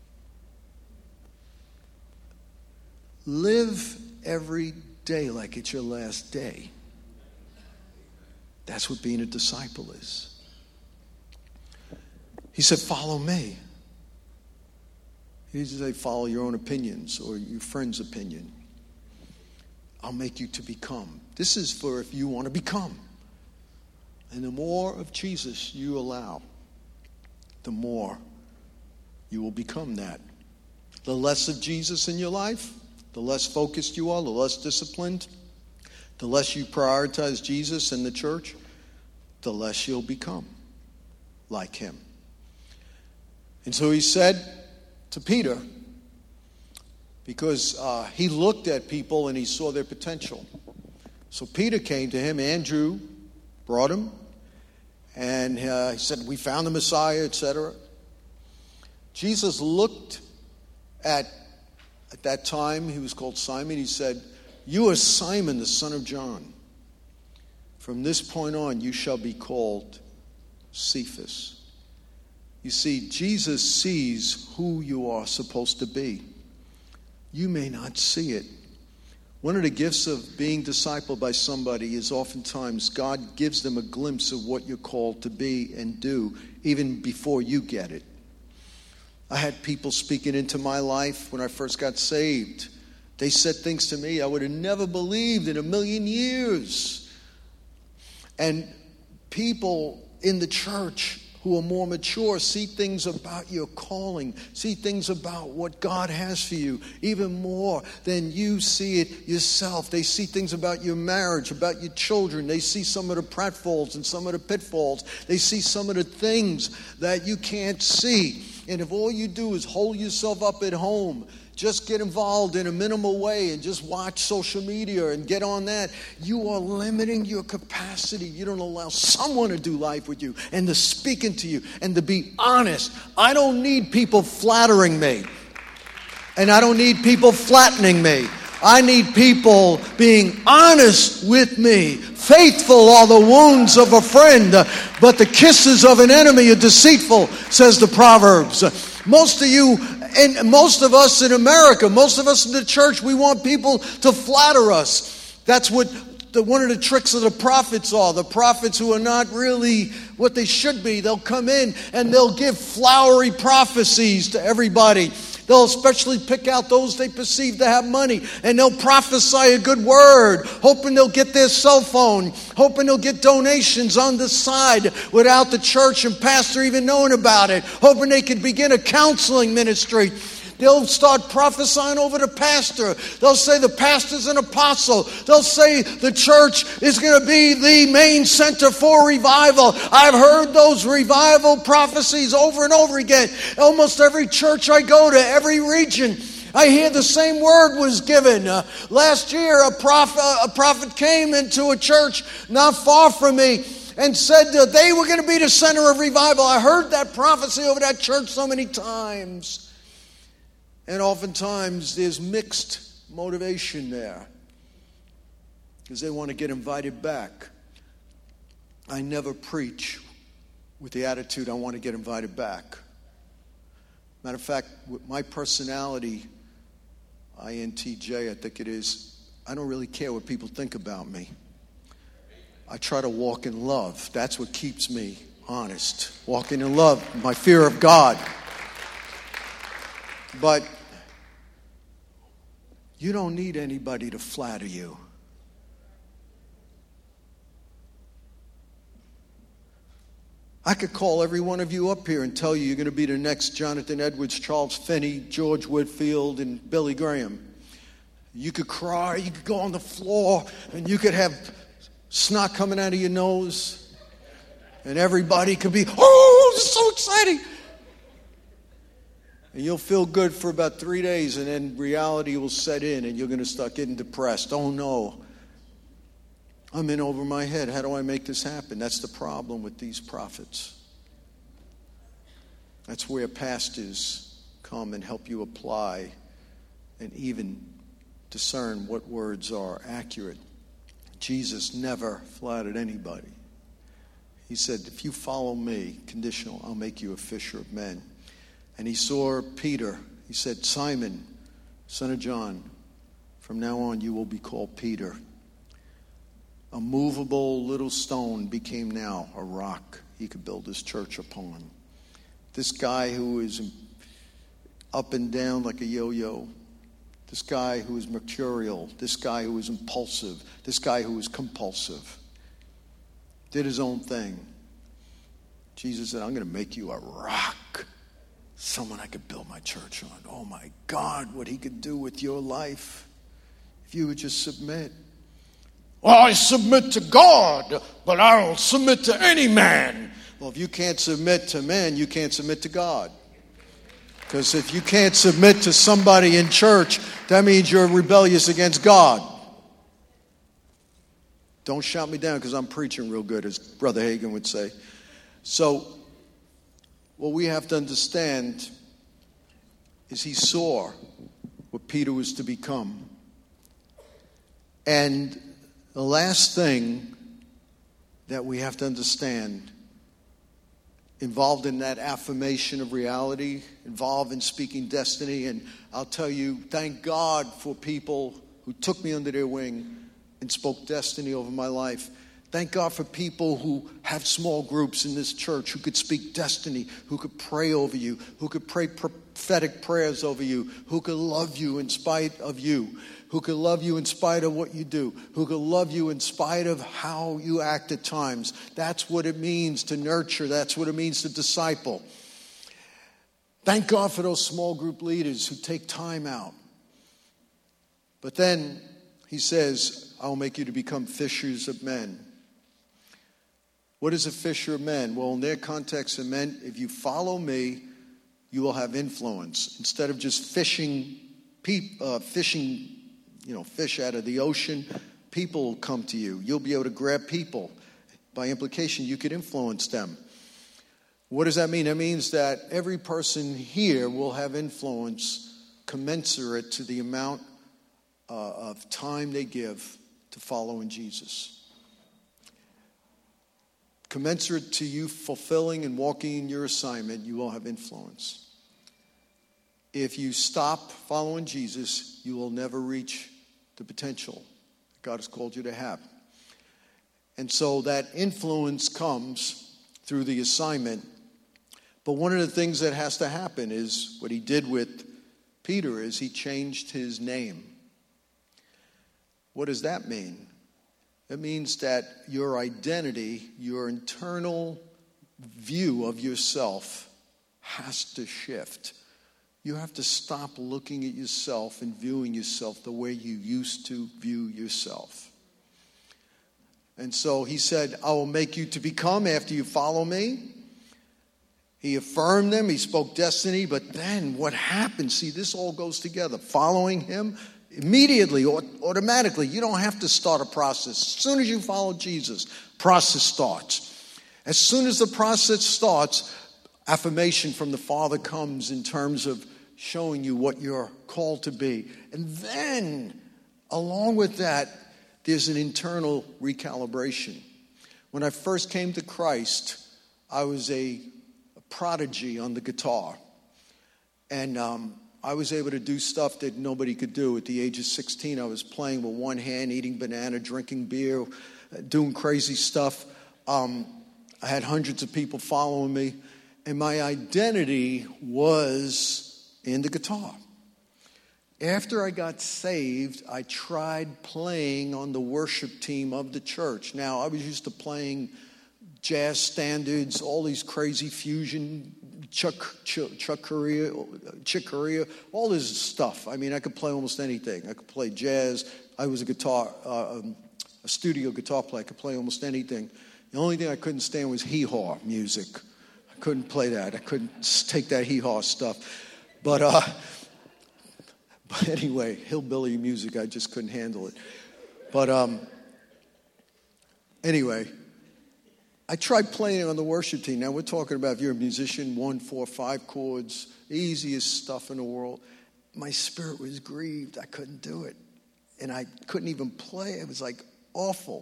Live every day like it's your last day. That's what being a disciple is. He said, follow me. He didn't say follow your own opinions or your friend's opinion. I'll make you to become. This is for if you want to become. And the more of Jesus you allow, the more you will become that. The less of Jesus in your life, the less focused you are, the less disciplined, the less you prioritize Jesus and the church, the less you'll become like Him. And so He said to Peter, because uh, he looked at people and he saw their potential. So Peter came to him, Andrew brought him, and uh, he said, we found the Messiah, et cetera. Jesus looked at, at that time, he was called Simon, he said, you are Simon, the son of John. From this point on, you shall be called Cephas. You see, Jesus sees who you are supposed to be. You may not see it. One of the gifts of being discipled by somebody is oftentimes God gives them a glimpse of what you're called to be and do, even before you get it. I had people speaking into my life when I first got saved. They said things to me I would have never believed in a million years. And people in the church who are more mature see things about your calling, see things about what God has for you, even more than you see it yourself. They see things about your marriage, about your children. They see some of the pratfalls and some of the pitfalls. They see some of the things that you can't see. And if all you do is hold yourself up at home, just get involved in a minimal way and just watch social media and get on that, you are limiting your capacity. You don't allow someone to do life with you and to speak into you and to be honest. I don't need people flattering me. And I don't need people flattening me. I need people being honest with me. Faithful are the wounds of a friend, but the kisses of an enemy are deceitful, says the Proverbs. Most of you, and most of us in America, most of us in the church, we want people to flatter us. That's what the, one of the tricks of the prophets are. The prophets who are not really what they should be. They'll come in and they'll give flowery prophecies to everybody. They'll especially pick out those they perceive to have money, and they'll prophesy a good word, hoping they'll get their cell phone, hoping they'll get donations on the side without the church and pastor even knowing about it, hoping they could begin a counseling ministry. They'll start prophesying over the pastor. They'll say the pastor's an apostle. They'll say the church is going to be the main center for revival. I've heard those revival prophecies over and over again. Almost every church I go to, every region, I hear the same word was given. Uh, last year, a prophet, a prophet came into a church not far from me and said that they were going to be the center of revival. I heard that prophecy over that church so many times. And oftentimes there's mixed motivation there because they want to get invited back. I never preach with the attitude I want to get invited back. Matter of fact, with my personality, I N T J, I think it is, I don't really care what people think about me. I try to walk in love. That's what keeps me honest. Walking in love, my fear of God. But you don't need anybody to flatter you. I could call every one of you up here and tell you you're going to be the next Jonathan Edwards, Charles Finney, George Whitfield, and Billy Graham. You could cry, you could go on the floor, and you could have snot coming out of your nose. And everybody could be, oh, this is so exciting. And you'll feel good for about three days, and then reality will set in, and you're going to start getting depressed. Oh, no. I'm in over my head. How do I make this happen? That's the problem with these prophets. That's where pastors come and help you apply and even discern what words are accurate. Jesus never flattered anybody. He said, if you follow me, conditional, I'll make you a fisher of men. And he saw Peter. He said, Simon, son of John, from now on you will be called Peter. A movable little stone became now a rock he could build his church upon. This guy who is up and down like a yo-yo, this guy who is mercurial, this guy who is impulsive, this guy who is compulsive, did his own thing. Jesus said, I'm going to make you a rock. Someone I could build my church on. Oh my God, what he could do with your life if you would just submit. Well, I submit to God, but I don't submit to any man. Well, if you can't submit to men, you can't submit to God. Because if you can't submit to somebody in church, that means you're rebellious against God. Don't shout me down because I'm preaching real good, as Brother Hagin would say. So, what we have to understand is he saw what Peter was to become. And the last thing that we have to understand, involved in that affirmation of reality, involved in speaking destiny, and I'll tell you, thank God for people who took me under their wing and spoke destiny over my life. Thank God for people who have small groups in this church who could speak destiny, who could pray over you, who could pray prophetic prayers over you, who could love you in spite of you, who could love you in spite of what you do, who could love you in spite of how you act at times. That's what it means to nurture. That's what it means to disciple. Thank God for those small group leaders who take time out. But then he says, I will make you to become fishers of men. What is a fisher of men? Well, in their context, it meant if you follow me, you will have influence. Instead of just fishing, peop, uh, fishing, you know, fish out of the ocean, people will come to you. You'll be able to grab people. By implication, you could influence them. What does that mean? That means that every person here will have influence commensurate to the amount uh, of time they give to following Jesus. Commensurate to you fulfilling and walking in your assignment, you will have influence. If you stop following Jesus, you will never reach the potential God has called you to have. And so that influence comes through the assignment. But one of the things that has to happen is what he did with Peter is he changed his name. What does that mean? It means that your identity, your internal view of yourself has to shift. You have to stop looking at yourself and viewing yourself the way you used to view yourself. And so he said, I will make you to become after you follow me. He affirmed them. He spoke destiny. But then what happened? See, this all goes together. Following him immediately, automatically. You don't have to start a process. As soon as you follow Jesus, process starts. As soon as the process starts, affirmation from the Father comes in terms of showing you what you're called to be. And then, along with that, there's an internal recalibration. When I first came to Christ, I was a, a prodigy on the guitar. And um, I was able to do stuff that nobody could do. At the age of sixteen, I was playing with one hand, eating banana, drinking beer, doing crazy stuff. Um, I had hundreds of people following me. And my identity was in the guitar. After I got saved, I tried playing on the worship team of the church. Now, I was used to playing jazz standards, all these crazy fusion, Chuck, Chuck, Chuck Corea, Chick Corea, all this stuff. I mean, I could play almost anything. I could play jazz. I was a guitar, uh, a studio guitar player. I could play almost anything. The only thing I couldn't stand was hee-haw music. I couldn't play that. I couldn't take that hee-haw stuff. But, uh, but anyway, hillbilly music, I just couldn't handle it. But um, anyway, I tried playing on the worship team. Now, we're talking about if you're a musician, one, four, five chords, easiest stuff in the world. My spirit was grieved. I couldn't do it. And I couldn't even play. It was like awful.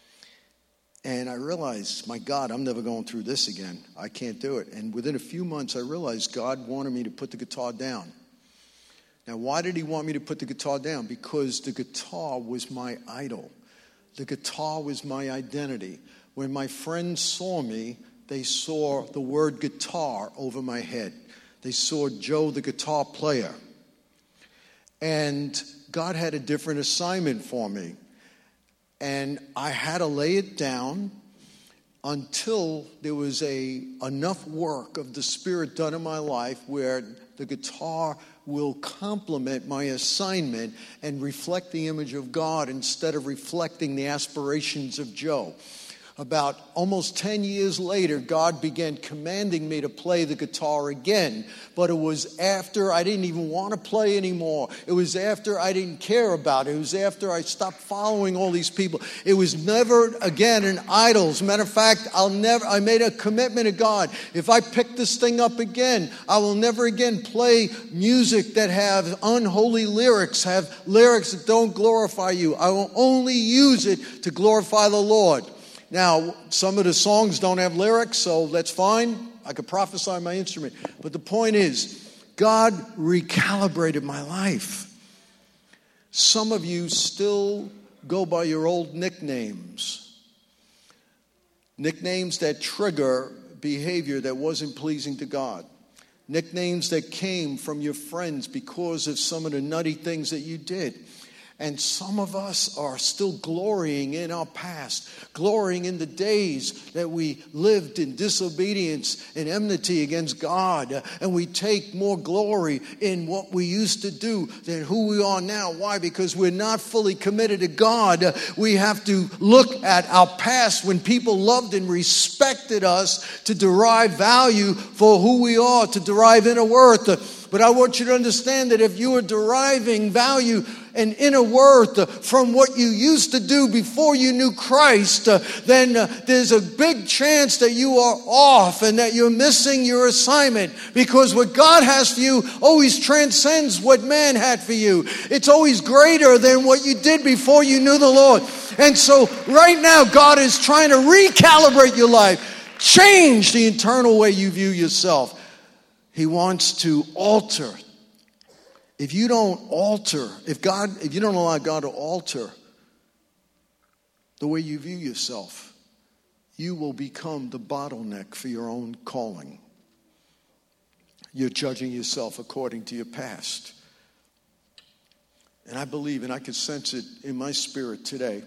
And I realized, my God, I'm never going through this again. I can't do it. And within a few months, I realized God wanted me to put the guitar down. Now, why did he want me to put the guitar down? Because the guitar was my idol. The guitar was my identity. When my friends saw me, they saw the word guitar over my head. They saw Joe, the guitar player. And God had a different assignment for me. And I had to lay it down until there was a enough work of the Spirit done in my life where the guitar will complement my assignment and reflect the image of God instead of reflecting the aspirations of Joe. About almost ten years later, God began commanding me to play the guitar again. But it was after I didn't even want to play anymore. It was after I didn't care about it. It was after I stopped following all these people. It was never again an idol. As a matter of fact, I'll never. I made a commitment to God. If I pick this thing up again, I will never again play music that have unholy lyrics, have lyrics that don't glorify you. I will only use it to glorify the Lord. Now, some of the songs don't have lyrics, so that's fine. I could prophesy on my instrument. But the point is, God recalibrated my life. Some of you still go by your old nicknames. Nicknames that trigger behavior that wasn't pleasing to God. Nicknames that came from your friends because of some of the nutty things that you did. And some of us are still glorying in our past, glorying in the days that we lived in disobedience and enmity against God. And we take more glory in what we used to do than who we are now. Why? Because we're not fully committed to God. We have to look at our past when people loved and respected us to derive value for who we are, to derive inner worth. But I want you to understand that if you are deriving value and inner worth from what you used to do before you knew Christ, uh, then uh, there's a big chance that you are off and that you're missing your assignment, because what God has for you always transcends what man had for you. It's always greater than what you did before you knew the Lord. And so right now, God is trying to recalibrate your life, change the internal way you view yourself. He wants to alter. If you don't alter, if God, if you don't allow God to alter the way you view yourself, you will become the bottleneck for your own calling. You're judging yourself according to your past. And I believe, and I can sense it in my spirit today,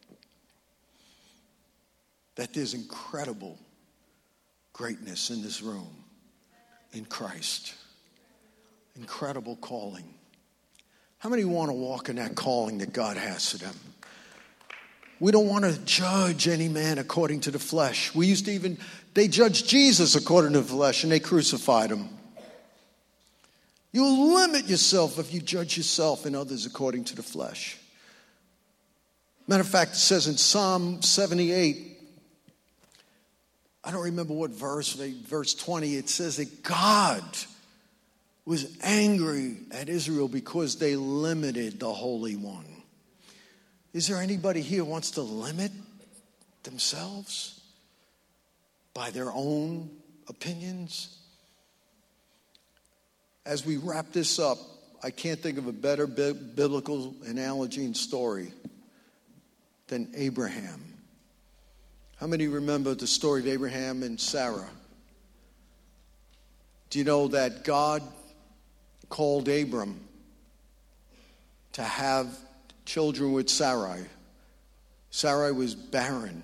that there's incredible greatness in this room in Christ. Incredible calling. How many want to walk in that calling that God has for them? We don't want to judge any man according to the flesh. We used to even, they judged Jesus according to the flesh and they crucified him. You'll limit yourself if you judge yourself and others according to the flesh. Matter of fact, it says in Psalm seventy-eight, I don't remember what verse, verse twenty, it says that God was angry at Israel because they limited the Holy One. Is there anybody here who wants to limit themselves by their own opinions? As we wrap this up, I can't think of a better bi- biblical analogy and story than Abraham. How many remember the story of Abraham and Sarah? Do you know that God called Abram to have children with Sarai? Sarai was barren.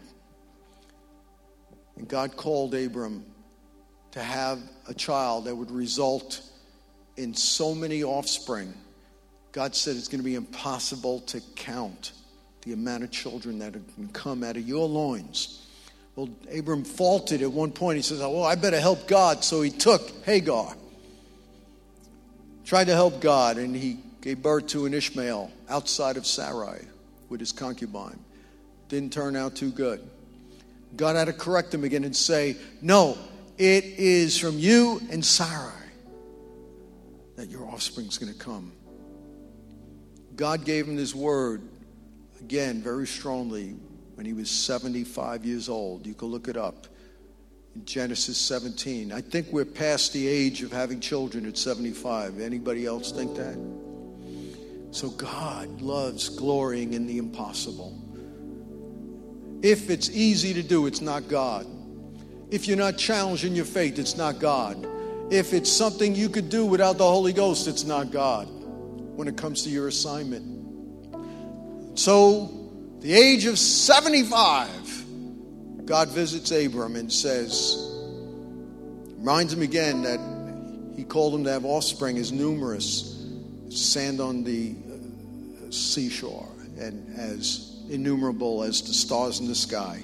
And God called Abram to have a child that would result in so many offspring. God said it's going to be impossible to count the amount of children that can come out of your loins. Well, Abram faltered at one point. He says, oh, well, I better help God. So he took Hagar. Tried to help God, and he gave birth to an Ishmael outside of Sarai with his concubine. Didn't turn out too good. God had to correct him again and say, no, it is from you and Sarai that your offspring's going to come. God gave him this word, again, very strongly, when he was seventy-five years old. You can look it up in Genesis seventeen. I think we're past the age of having children at seventy-five. Anybody else think that? So God loves glorying in the impossible. If it's easy to do, it's not God. If you're not challenged in your faith, it's not God. If it's something you could do without the Holy Ghost, it's not God when it comes to your assignment. So, the age of seventy-five, God visits Abram and says, reminds him again that he called him to have offspring as numerous as sand on the seashore and as innumerable as the stars in the sky.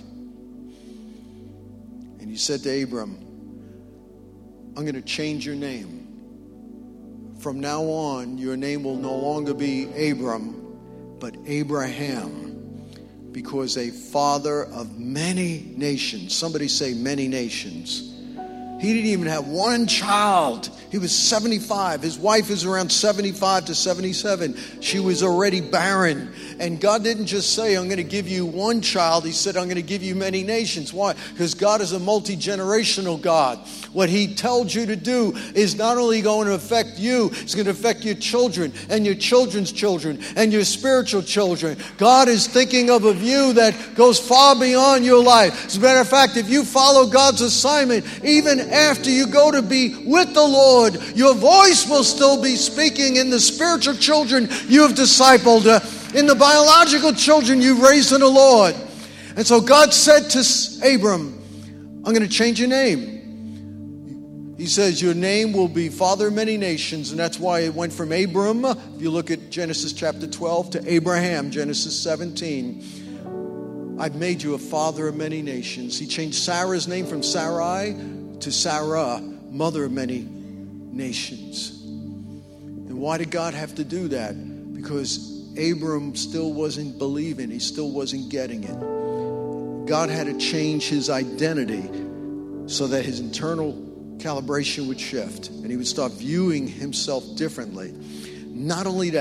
And he said to Abram, I'm going to change your name. From now on, your name will no longer be Abram, but Abraham, because a father of many nations. Somebody say many nations. He didn't even have one child. He was seventy-five. His wife is around seventy-five to seventy-seven. She was already barren. And God didn't just say, I'm going to give you one child. He said, I'm going to give you many nations. Why? Because God is a multi-generational God. What he tells you to do is not only going to affect you, it's going to affect your children and your children's children and your spiritual children. God is thinking of a view that goes far beyond your life. As a matter of fact, if you follow God's assignment, even after you go to be with the Lord, your voice will still be speaking in the spiritual children you have discipled, uh, in the biological children you've raised in the Lord. And so God said to Abram, I'm going to change your name. He says your name will be Father of Many Nations, and that's why it went from Abram, if you look at Genesis chapter twelve, to Abraham, Genesis seventeen. I've made you a father of many nations. He changed Sarah's name from Sarai to Sarah, mother of many nations. And why did God have to do that? Because Abram still wasn't believing. He still wasn't getting it. God had to change his identity so that his internal calibration would shift and he would start viewing himself differently. Not only that,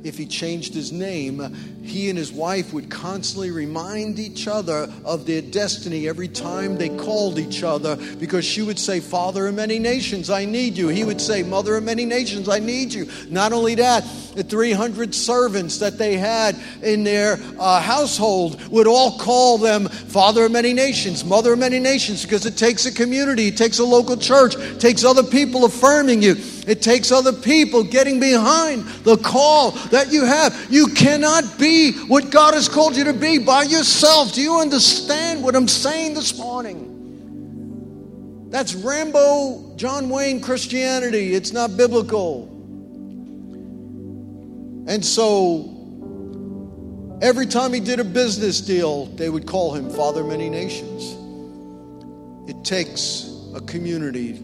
if he changed his name, he and his wife would constantly remind each other of their destiny every time they called each other, because she would say, Father of many nations, I need you. He would say, Mother of many nations, I need you. Not only that, the three hundred servants that they had in their uh, household would all call them Father of many nations, Mother of many nations, because it takes a community, it takes a local church, it takes other people affirming you. It takes other people getting behind the call that you have. You cannot be what God has called you to be by yourself. Do you understand what I'm saying this morning? That's Rambo, John Wayne Christianity. It's not biblical. And so, every time he did a business deal, they would call him Father of Many Nations. It takes a community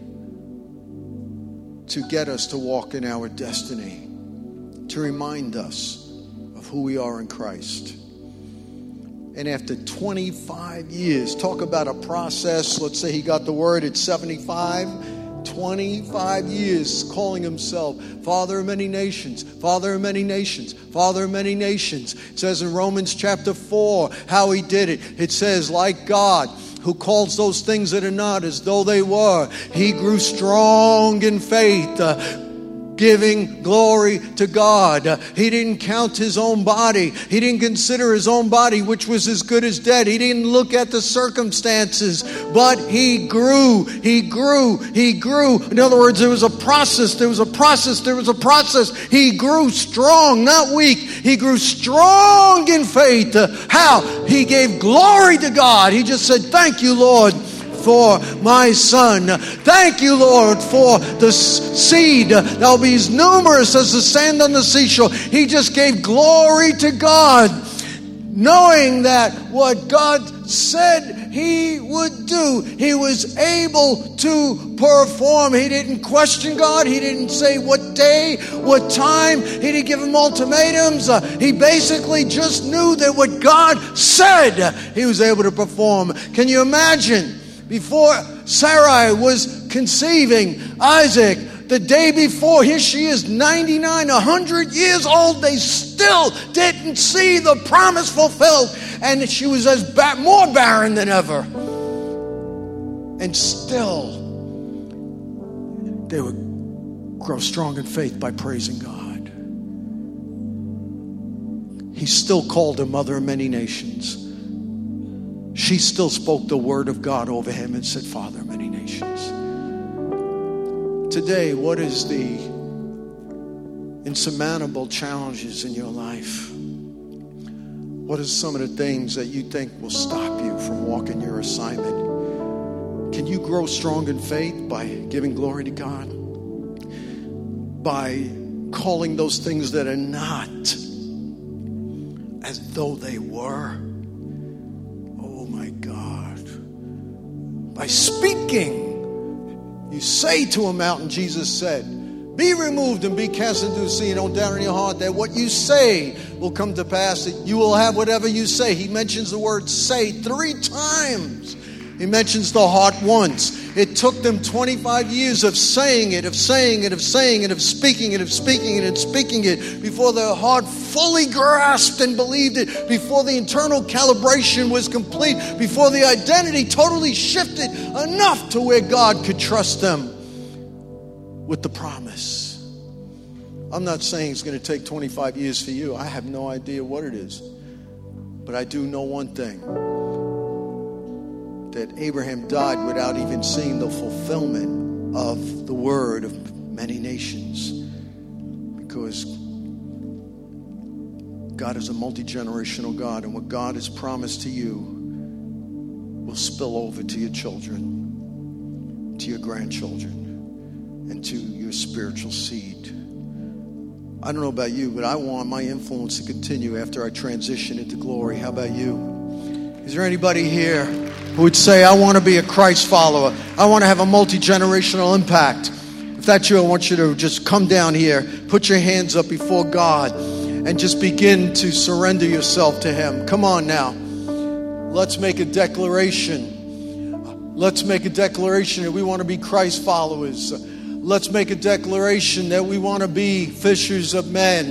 to get us to walk in our destiny, to remind us of who we are in Christ. And after twenty-five years, talk about a process. Let's say he got the word at seventy-five, twenty-five years calling himself Father of many nations, Father of many nations, Father of many nations. It says in Romans chapter four how he did it. It says, like God, who calls those things that are not as though they were, he grew strong in faith, uh, giving glory to God. Uh, he didn't count his own body. He didn't consider his own body, which was as good as dead. He didn't look at the circumstances, but he grew, he grew, he grew. In other words, there was a process, there was a process, there was a process. He grew strong, not weak. He grew strong in faith. Uh, how? He gave glory to God. He just said, thank you, Lord, for my son. Thank you, Lord, for the seed that will be as numerous as the sand on the seashore. He just gave glory to God, knowing that what God said he would do, he was able to perform. He didn't question God. He didn't say what day, what time. He didn't give him ultimatums. Uh, he basically just knew that what God said, he was able to perform. Can you imagine? Before Sarai was conceiving Isaac, the day before, here she is, ninety-nine, one hundred years old. They still didn't see the promise fulfilled. And she was as ba- more barren than ever. And still, they would grow strong in faith by praising God. He still called her Mother of Many Nations. She still spoke the word of God over him and said, Father of many nations. Today, what is the insurmountable challenges in your life? What are some of the things that you think will stop you from walking your assignment? Can you grow strong in faith by giving glory to God? By calling those things that are not as though they were? By speaking, you say to a mountain, Jesus said, be removed and be cast into the sea, and don't doubt in your heart that what you say will come to pass, that you will have whatever you say. He mentions the word say three times. He mentions the heart once. It took them twenty-five years of saying it, of saying it, of saying it, of speaking it, of speaking it, and speaking it, before their heart fully grasped and believed it, before the internal calibration was complete, before the identity totally shifted enough to where God could trust them with the promise. I'm not saying it's going to take twenty-five years for you. I have no idea what it is. But I do know one thing. That Abraham died without even seeing the fulfillment of the word of many nations. Because God is a multi-generational God, and what God has promised to you will spill over to your children, to your grandchildren, and to your spiritual seed. I don't know about you, but I want my influence to continue after I transition into glory. How about you? Is there anybody here who would say, I want to be a Christ follower? I want to have a multi-generational impact. If that's you, I want you to just come down here, put your hands up before God, and just begin to surrender yourself to Him. Come on now. Let's make a declaration. Let's make a declaration that we want to be Christ followers. Let's make a declaration that we want to be fishers of men.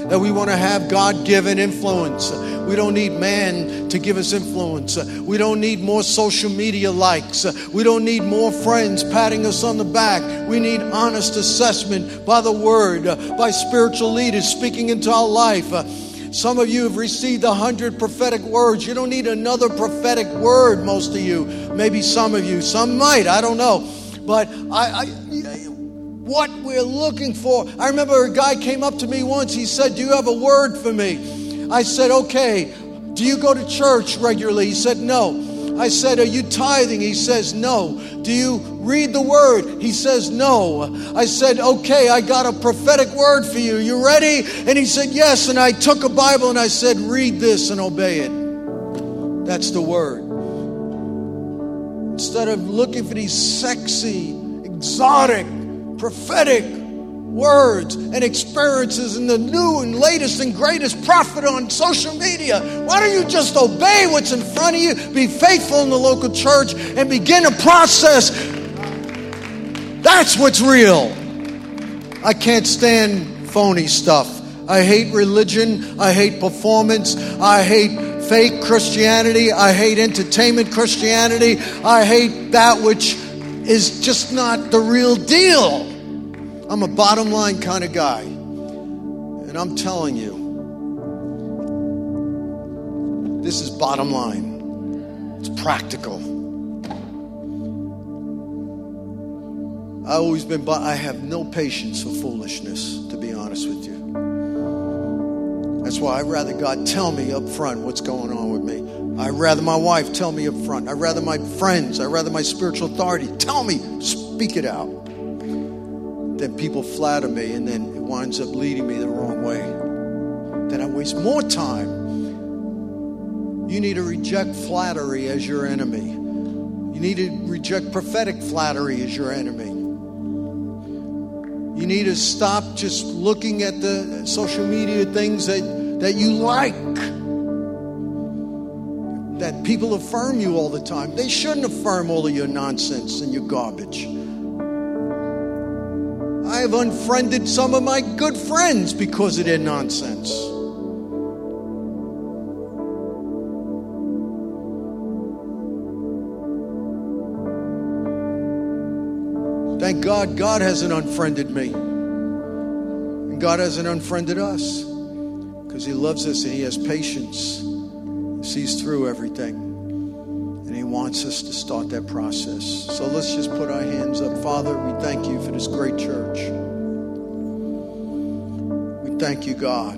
that we want to have God-given influence. We don't need man to give us influence. We don't need more social media likes. We don't need more friends patting us on the back. We need honest assessment by the word, by spiritual leaders speaking into our life. Some of you have received a hundred prophetic words. You don't need another prophetic word, most of you. Maybe some of you. Some might. I don't know. But I, I, what we're looking for. I remember a guy came up to me once. He said, "Do you have a word for me?" I said, "Okay. Do you go to church regularly?" He said, "No." I said, "Are you tithing?" He says, "No." "Do you read the word?" He says, "No." I said, "Okay, I got a prophetic word for you. You ready?" And he said, "Yes." And I took a Bible and I said, "Read this and obey it." That's the word. Instead of looking for these sexy, exotic, prophetic words and experiences and the new and latest and greatest prophet on social media, why don't you just obey what's in front of you, be faithful in the local church, and begin a process? That's what's real. I can't stand phony stuff. I hate religion. I hate performance. I hate fake Christianity. I hate entertainment Christianity. I hate that which is just not the real deal. I'm a bottom line kind of guy. And I'm telling you, this is bottom line. It's practical. I've always been, I have no patience for foolishness, to be honest with you. That's why I'd rather God tell me up front what's going on with me. I'd rather my wife tell me up front. I'd rather my friends, I'd rather my spiritual authority tell me, speak it out. Then people flatter me, and then it winds up leading me the wrong way. Then I waste more time. You need to reject flattery as your enemy. You need to reject prophetic flattery as your enemy. You need to stop just looking at the social media things that, that you like. That people affirm you all the time. They shouldn't affirm all of your nonsense and your garbage. I have unfriended some of my good friends because of their nonsense. Thank God, God hasn't unfriended me. And God hasn't unfriended us. Because He loves us and He has patience. He sees through everything. And He wants us to start that process. So let's just put our hands up. Father, we thank you for this great church. We thank you, God,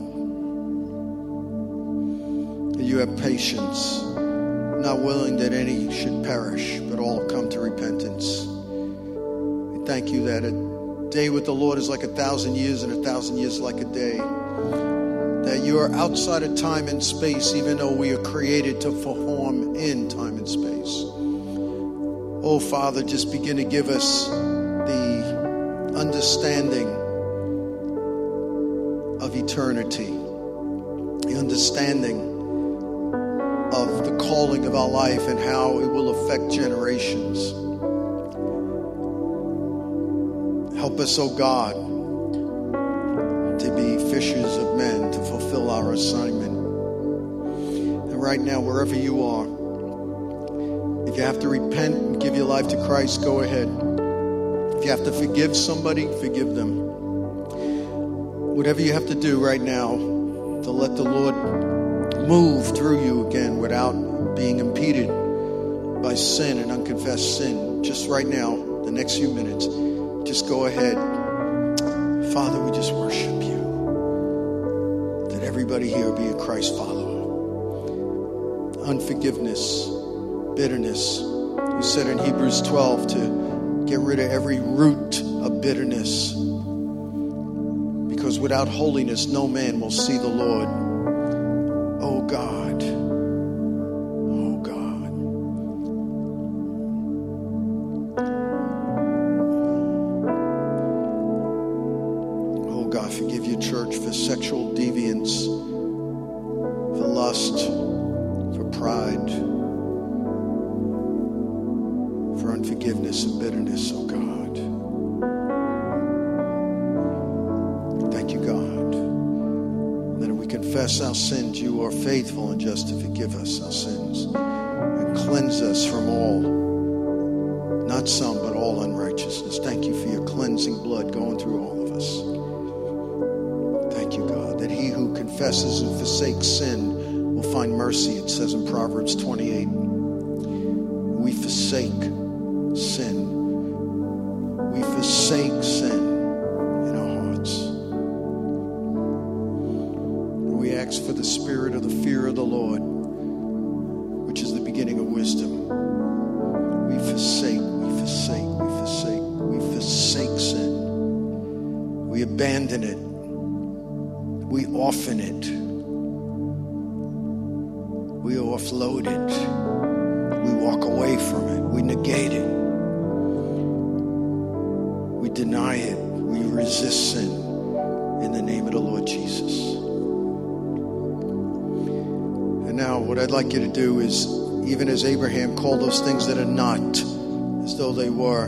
that you have patience, not willing that any should perish, but all come to repentance. We thank you that a day with the Lord is like a thousand years and a thousand years like a day. That you are outside of time and space, even though we are created to perform in time and space. Oh, Father, just begin to give us the understanding of eternity, the understanding of the calling of our life and how it will affect generations. Help us, oh God, to be fishers of men, to fulfill our assignment. And right now, wherever you are, if you have to repent and give your life to Christ, go ahead. If you have to forgive somebody, forgive them. Whatever you have to do right now to let the Lord move through you again without being impeded by sin and unconfessed sin. Just right now, the next few minutes, just go ahead. Father, we just worship you. That everybody here be a Christ follower. Unforgiveness, bitterness. You said in Hebrews twelve to get rid of every root of bitterness. Because without holiness, no man will see the Lord. Oh God. Oh God. Oh God, forgive your church for sexual deviance, for lust, for pride, for unforgiveness and bitterness, oh God. Thank you, God. confess our sins, you are faithful and just to forgive us our sins and cleanse us from all, not some, but all unrighteousness. Thank you for your cleansing blood going through all of us. Thank you, God, that he who confesses and forsakes sin will find mercy, it says in Proverbs twenty-eight. We forsake sin. We forsake sin in our hearts. We ask for the spirit of the fear of the Lord, which is the beginning of wisdom. We forsake, we forsake, we forsake, we forsake sin. We abandon it. We orphan it. We offload it. We walk away from it. We negate it. We deny it. We resist sin in the name of the Lord Jesus. And now what I'd like you to do is, even as Abraham called those things that are not as though they were,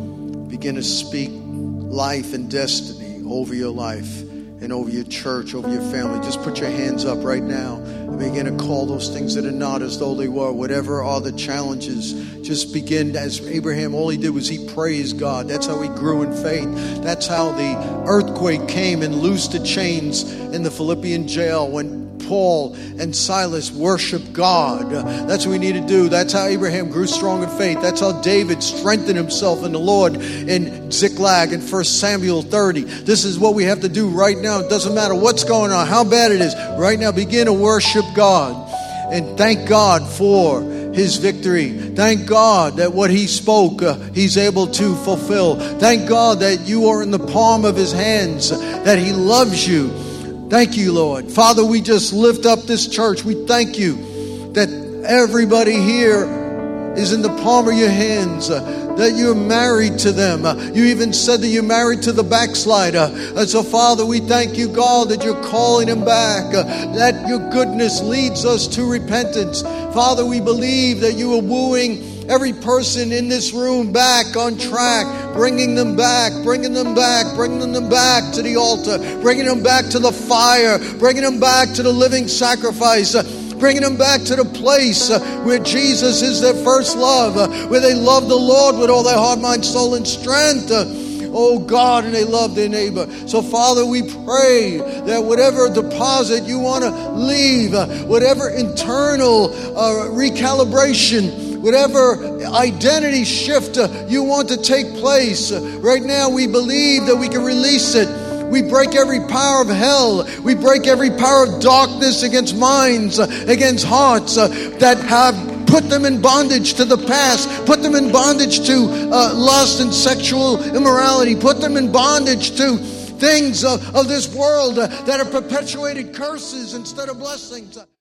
begin to speak life and destiny over your life and over your church, over your family. Just put your hands up right now and begin to call those things that are not as though they were. Whatever are the challenges, just begin. As Abraham, all he did was he praised God. That's how he grew in faith. That's how the earthquake came and loosed the chains in the Philippian jail when Paul and Silas worship God. That's what we need to do. That's how Abraham grew strong in faith. That's how David strengthened himself in the Lord in Ziklag in First Samuel thirty. This is what we have to do right now. It doesn't matter what's going on, how bad it is. Right now, begin to worship God and thank God for his victory. Thank God that what he spoke, uh, he's able to fulfill. Thank God that you are in the palm of his hands, that he loves you. Thank you, Lord. Father, we just lift up this church. We thank you that everybody here is in the palm of your hands, uh, that you're married to them. Uh, you even said that you're married to the backslider. And so, Father, we thank you, God, that you're calling them back, uh, that your goodness leads us to repentance. Father, we believe that you are wooing every person in this room back on track, bringing them back, bringing them back, bringing them back to the altar, bringing them back to the fire, bringing them back to the living sacrifice, uh, bringing them back to the place uh, where Jesus is their first love, uh, where they love the Lord with all their heart, mind, soul, and strength. Uh, Oh God, and they love their neighbor. So Father, we pray that whatever deposit you want to leave, uh, whatever internal uh, recalibration, whatever identity shift uh, you want to take place, uh, right now we believe that we can release it. We break every power of hell. We break every power of darkness against minds, uh, against hearts uh, that have put them in bondage to the past, put them in bondage to uh, lust and sexual immorality, put them in bondage to things uh, of this world uh, that have perpetuated curses instead of blessings.